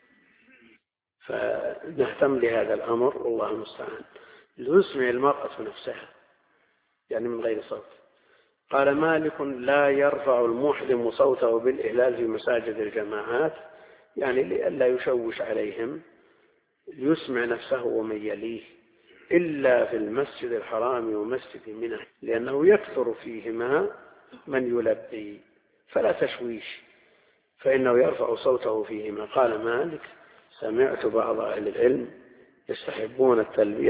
فنهتم لهذا الأمر، والله المستعان. ليسمع المرأة نفسها يعني من غير صوت. قال مالك: لا يرفع المحرم صوته بالإهلال في مساجد الجماعات، يعني لئلا يشوش عليهم، ليسمع نفسه ومن يليه، إلا في المسجد الحرام ومسجد منى، لأنه يكثر فيهما من يلبي فلا تشويش، فإنه يرفع صوته فيهما. قال مالك: سمعت بعض أهل العلم يستحبون التلبية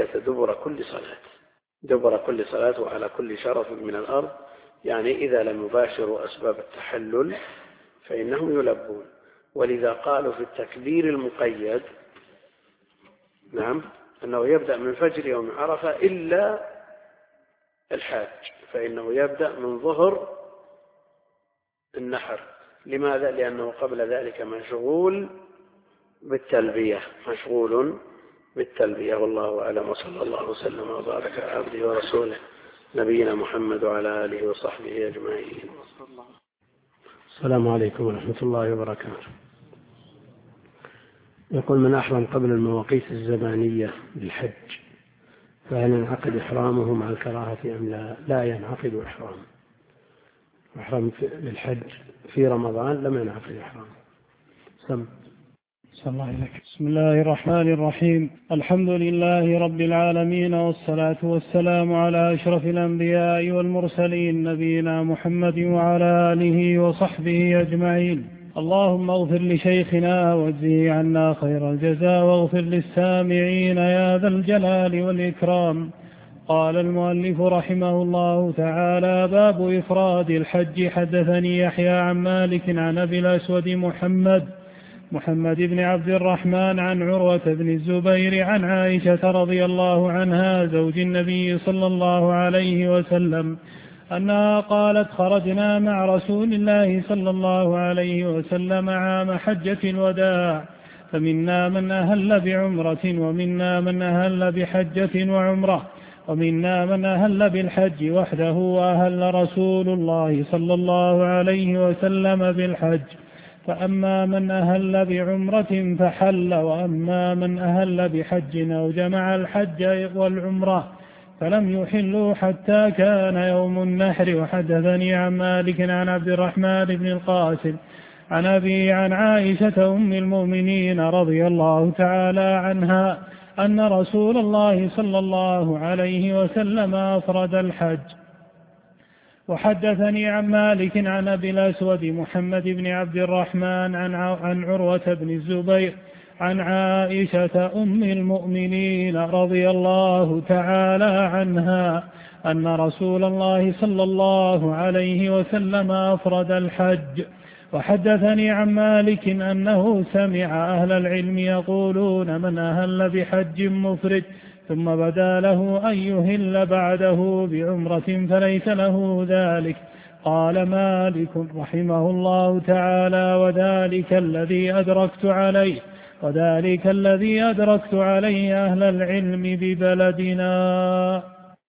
دبر كل صلاة وعلى كل شرف من الأرض، يعني إذا لم يباشروا أسباب التحلل فإنهم يلبون. ولذا قالوا في التكبير المقيد نعم أنه يبدأ من فجر يوم عرفة إلا الحاج، فإنه يبدأ من ظهر النحر. لماذا؟ لأنه قبل ذلك مشغول بالتلبية والله أعلم. وصلى الله وسلم وبارك على عبده ورسوله نبينا محمد وعلى آله وصحبه أجمعين. السلام عليكم ورحمة الله وبركاته. يقول: من أحرم قبل المواقيت الزمانية للحج فهل ينعقد إحرامه مع الكراهة أم لا؟ لا ينعقد إحرام. أحرم للحج في رمضان لم ينعقد إحرام. بسم الله الرحمن الرحيم. الحمد لله رب العالمين، والصلاة والسلام على أشرف الأنبياء والمرسلين نبينا محمد وعلى آله وصحبه أجمعين. اللهم اغفر لشيخنا واجزه عنا خير الجزاء، واغفر للسامعين يا ذا الجلال والإكرام. قال المؤلف رحمه الله تعالى: باب إفراد الحج. حدثني يحيى عن مالك عن أبي الأسود محمد بن عبد الرحمن عن عروة بن الزبير عن عائشة رضي الله عنها زوج النبي صلى الله عليه وسلم أنها قالت: خرجنا مع رسول الله صلى الله عليه وسلم عام حجة الوداع، فمنا من أهل بعمرة ومنا من أهل بحجة وعمرة ومنا من أهل بالحج وحده وأهل رسول الله صلى الله عليه وسلم بالحج. فأما من أهل بعمرة فحل، وأما من أهل بحج أو جمع الحج والعمرة فلم يحلوا حتى كان يوم النحر. وحدثني عن مالك عن عبد الرحمن بن القاسم عن أبي عن عائشة أم المؤمنين رضي الله تعالى عنها أن رسول الله صلى الله عليه وسلم أفرد الحج. وحدثني عن مالك عن أبي الأسود محمد بن عبد الرحمن عن عروة بن الزبير عن عائشة أم المؤمنين رضي الله تعالى عنها أن رسول الله صلى الله عليه وسلم أفرد الحج. وحدثني عن مالك أنه سمع أهل العلم يقولون من أهل بحج مفرد ثم بدا له أن يهل بعده بعمرة فليس له ذلك. قال مالك رحمه الله تعالى وذلك الذي أدركت عليه أهل العلم ببلدنا.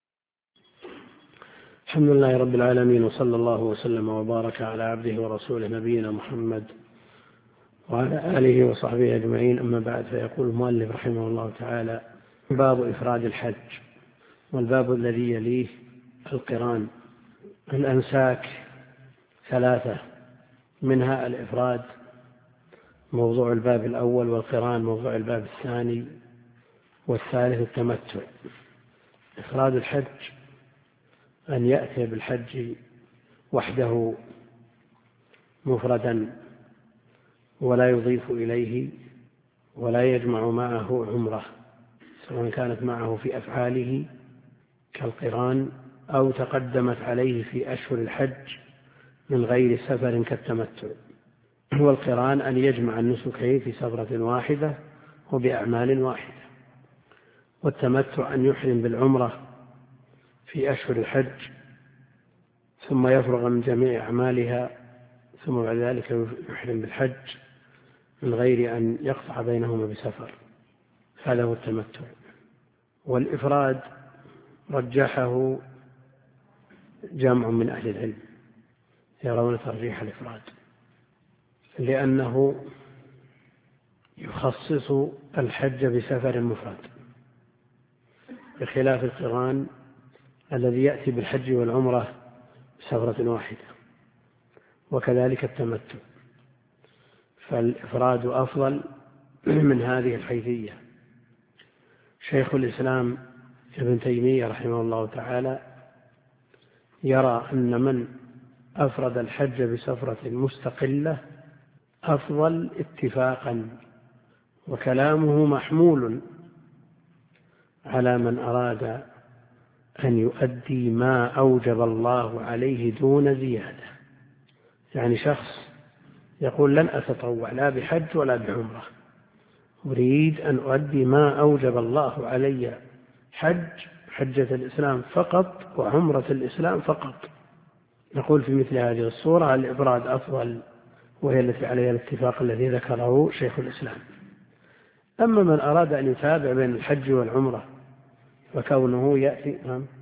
الحمد لله رب العالمين، وصلى الله وسلم وبارك على عبده ورسوله نبينا محمد وعلى آله وصحبه أجمعين. أما بعد، فيقول المؤلف رحمه الله تعالى: باب إفراد الحج. والباب الذي يليه القران. الأنساك 3، منها الإفراد موضوع الباب الأول، والقران موضوع الباب الثاني، والثالث التمتع. إفراد الحج أن يأتي بالحج وحده مفردا ولا يضيف إليه ولا يجمع معه عمره، سواء كانت معه في أفعاله كالقران أو تقدمت عليه في أشهر الحج من غير سفر كالتمتع. والقران أن يجمع النسكين في سفرة واحدة وبأعمال واحدة. والتمتع أن يحرم بالعمرة في أشهر الحج ثم يفرغ من جميع أعمالها ثم بعد ذلك يحرم بالحج من غير أن يقطع بينهما بسفر. هذا هو التمتع. والإفراد رجحه جمع من أهل العلم، يرون ترجيح الإفراد لأنه يخصص الحج بسفر مفرد، بخلاف القران الذي يأتي بالحج والعمرة بسفرة واحدة. وكذلك التمتع، فالإفراد أفضل من هذه الحيثية. شيخ الإسلام ابن تيمية رحمه الله تعالى يرى أن من أفرد الحج بسفرة مستقلة أفضل اتفاقا، وكلامه محمول على من أراد أن يؤدي ما أوجب الله عليه دون زيادة. يعني شخص يقول لن أتطوع لا بحج ولا بعمرة، أريد أن أؤدي ما أوجب الله علي، حجة الإسلام فقط وعمرة الإسلام فقط. نقول في مثل هذه الصورة الإفراد أفضل، وهي التي عليها الاتفاق الذي ذكره شيخ الإسلام. أما من أراد أن يتابع بين الحج والعمرة فكونه يأتي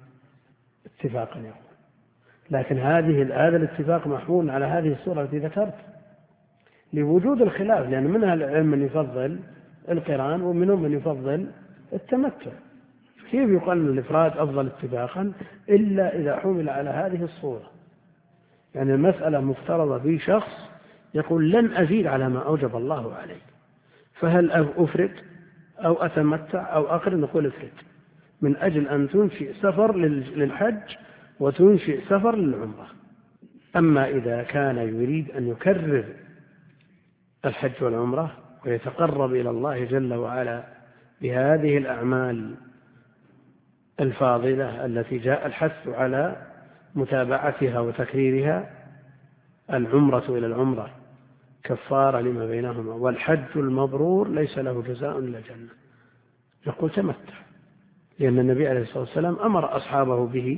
اتفاقا يقول، لكن هذا الاتفاق محمول على هذه الصورة التي ذكرت لوجود الخلاف، لأن منها العلم من يفضل القران ومنهم من يفضل التمتع. كيف يقال أن الإفراد أفضل اتفاقا إلا إذا حمل على هذه الصورة؟ يعني المسألة مفترضة في شخص يقول لن أزيد على ما أوجب الله عليه، فهل أفرد أو أتمتع أو أقرن؟ نقول افرد، من أجل أن تنشئ سفر للحج وتنشئ سفر للعمرة. أما إذا كان يريد أن يكرر الحج والعمرة ويتقرب إلى الله جل وعلا بهذه الأعمال الفاضلة التي جاء الحث على متابعتها وتكريرها، العمرة إلى العمرة كفارة لما بينهما، والحج المبرور ليس له جزاء إلا الجنة، يقول تمتع، لأن النبي عليه الصلاة والسلام أمر أصحابه به.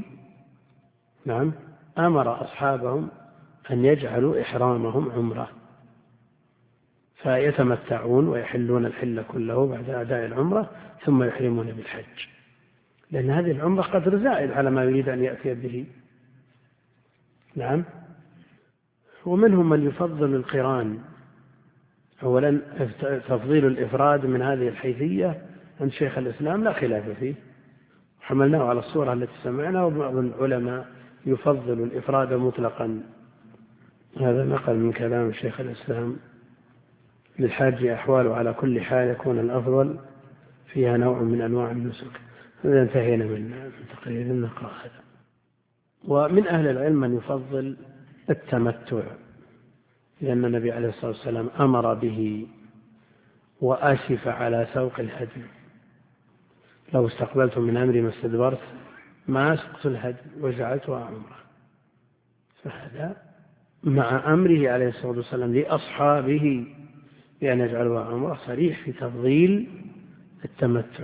أمر أصحابهم أن يجعلوا إحرامهم عمرة، فيتمتعون ويحلون الحل كله بعد أداء العمرة ثم يحرمون بالحج، لأن هذه العمرة قدر زائد على ما يريد أن يأتي به. نعم. ومنهم من يفضل القران. أولا تفضيل الإفراد من هذه الحيثية عند شيخ الإسلام لا خلاف فيه، حملناه على الصورة التي سمعنا، وبعض العلماء يفضل الإفراد مطلقا. هذا نقل من كلام شيخ الإسلام: للحاج أحوال على كل حال يكون الأفضل فيها نوع من أنواع النسك. إذا انتهينا من تقرير النقاء هذا. ومن أهل العلم من يفضل التمتع، لأن النبي عليه الصلاة والسلام أمر به وأسف على سوق الهدي: لو استقبلت من أمري ما استدبرت ما سقت الهدي وجعلتها عمرة. فهذا مع أمره عليه الصلاة والسلام لأصحابه بأن يجعلوها عمرة صريح في تفضيل التمتع.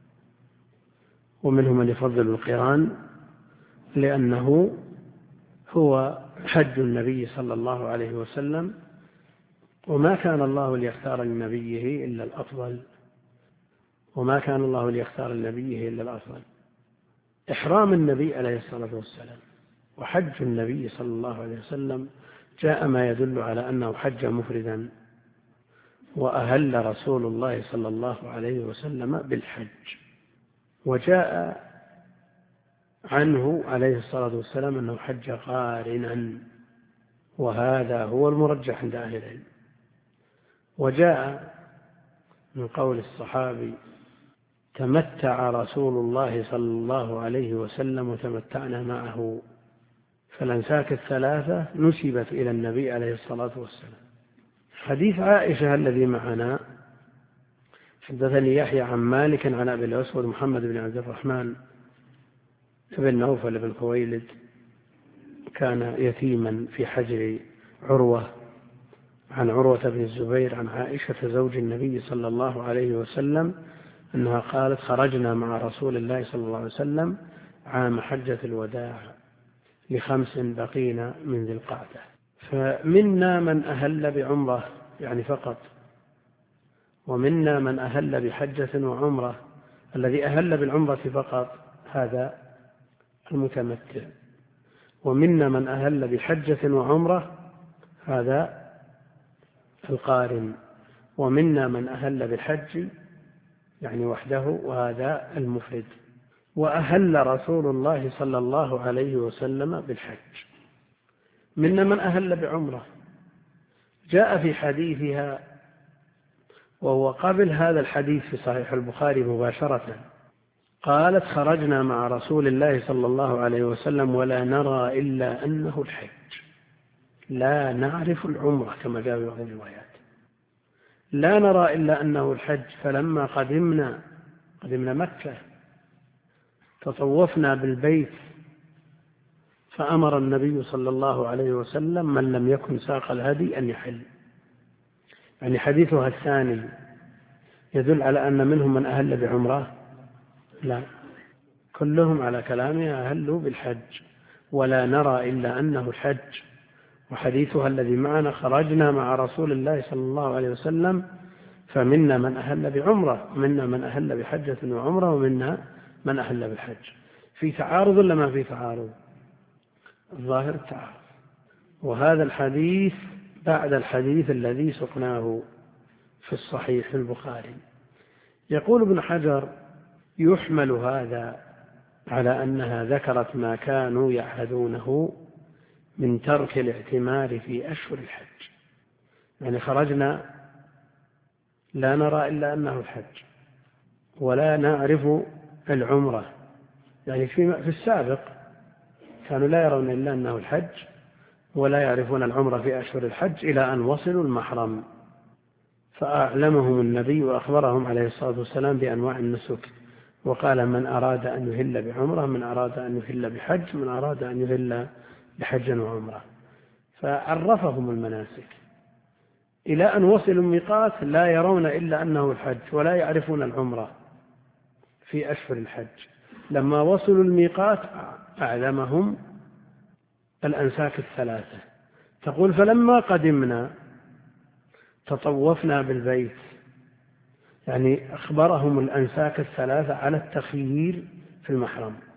ومنهم من يفضل القران لأنه هو حج النبي صلى الله عليه وسلم، وما كان الله ليختار لنبيه إلا الأفضل، وما كان الله ليختار لنبيه إلا الأفضل. إحرام النبي عليه الصلاة والسلام وحج النبي صلى الله عليه وسلم جاء ما يدل على أنه حج مفردا، وأهل رسول الله صلى الله عليه وسلم بالحج. وجاء عنه عليه الصلاة والسلام أنه حج قارنا، وهذا هو المرجح عند أهل العلم. وجاء من قول الصحابي: تمتع رسول الله صلى الله عليه وسلم وتمتعنا معه. فالأنساك الثلاثة نسبت إلى النبي عليه الصلاة والسلام. حديث عائشة الذي معنا: حدثني يحيى عن مالك عن أبي الأسود محمد بن عبد الرحمن بن نوفل بن خويلد، كان يتيما في حجر عروة، عن عروة بن الزبير عن عائشة زوج النبي صلى الله عليه وسلم أنها قالت: خرجنا مع رسول الله صلى الله عليه وسلم عام حجة الوداع ل5 بقينا من ذي القعدة، فمنا من أهل بعمرة يعني فقط، ومنا من أهل بحجة وعمرة. الذي أهل بالعمرة فقط هذا المتمتع، ومنا من أهل بحجة وعمرة هذا القارن، ومنا من أهل بالحج يعني وحده وهذا المفرد. وأهل رسول الله صلى الله عليه وسلم بالحج. منا من أهل بعمرة، جاء في حديثها وهو قبل هذا الحديث في صحيح البخاري مباشرة، قالت: خرجنا مع رسول الله صلى الله عليه وسلم ولا نرى إلا أنه الحج، لا نعرف العمرة، كما جاء في بعض الروايات، لا نرى إلا أنه الحج. فلما قدمنا مكة تطوفنا بالبيت، فأمر النبي صلى الله عليه وسلم من لم يكن ساق الهدي أن يحل. يعني حديثها الثاني يدل على أن منهم من أهل بعمرة؟ لا، كلهم على كلامها أهلوا بالحج، ولا نرى إلا أنه الحج. وحديثها الذي معنا: خرجنا مع رسول الله صلى الله عليه وسلم فمنا من أهل بعمرة، ومنا من أهل بحجة وعمرة، ومنا من أهل بالحج. في تعارض ولا ما في تعارض؟ الظاهر التعارض. وهذا الحديث بعد الحديث الذي سقناه في الصحيح البخاري. يقول ابن حجر: يحمل هذا على أنها ذكرت ما كانوا يعهدونه من ترك الاعتمار في أشهر الحج. يعني خرجنا لا نرى إلا أنه الحج ولا نعرف العمرة، يعني في السابق كانوا لا يرون إلا أنه الحج ولا يعرفون العمرة في أشهر الحج، إلى أن وصلوا المحرم فأعلمهم النبي وأخبرهم عليه الصلاة والسلام بأنواع النسك، وقال: من أراد أن يهل بعمرة، من أراد أن يهل بحج، من أراد أن يهل بحج وعمرة. فعرفهم المناسك إلى أن وصلوا الميقات لا يرون إلا أنه الحج ولا يعرفون العمرة في أشهر الحج. لما وصلوا الميقات أعلمهم الأنساك الثلاثة. تقول: فلما قدمنا تطوفنا بالبيت، يعني أخبرهم الأنساك الثلاثة على التخيير في المحرم.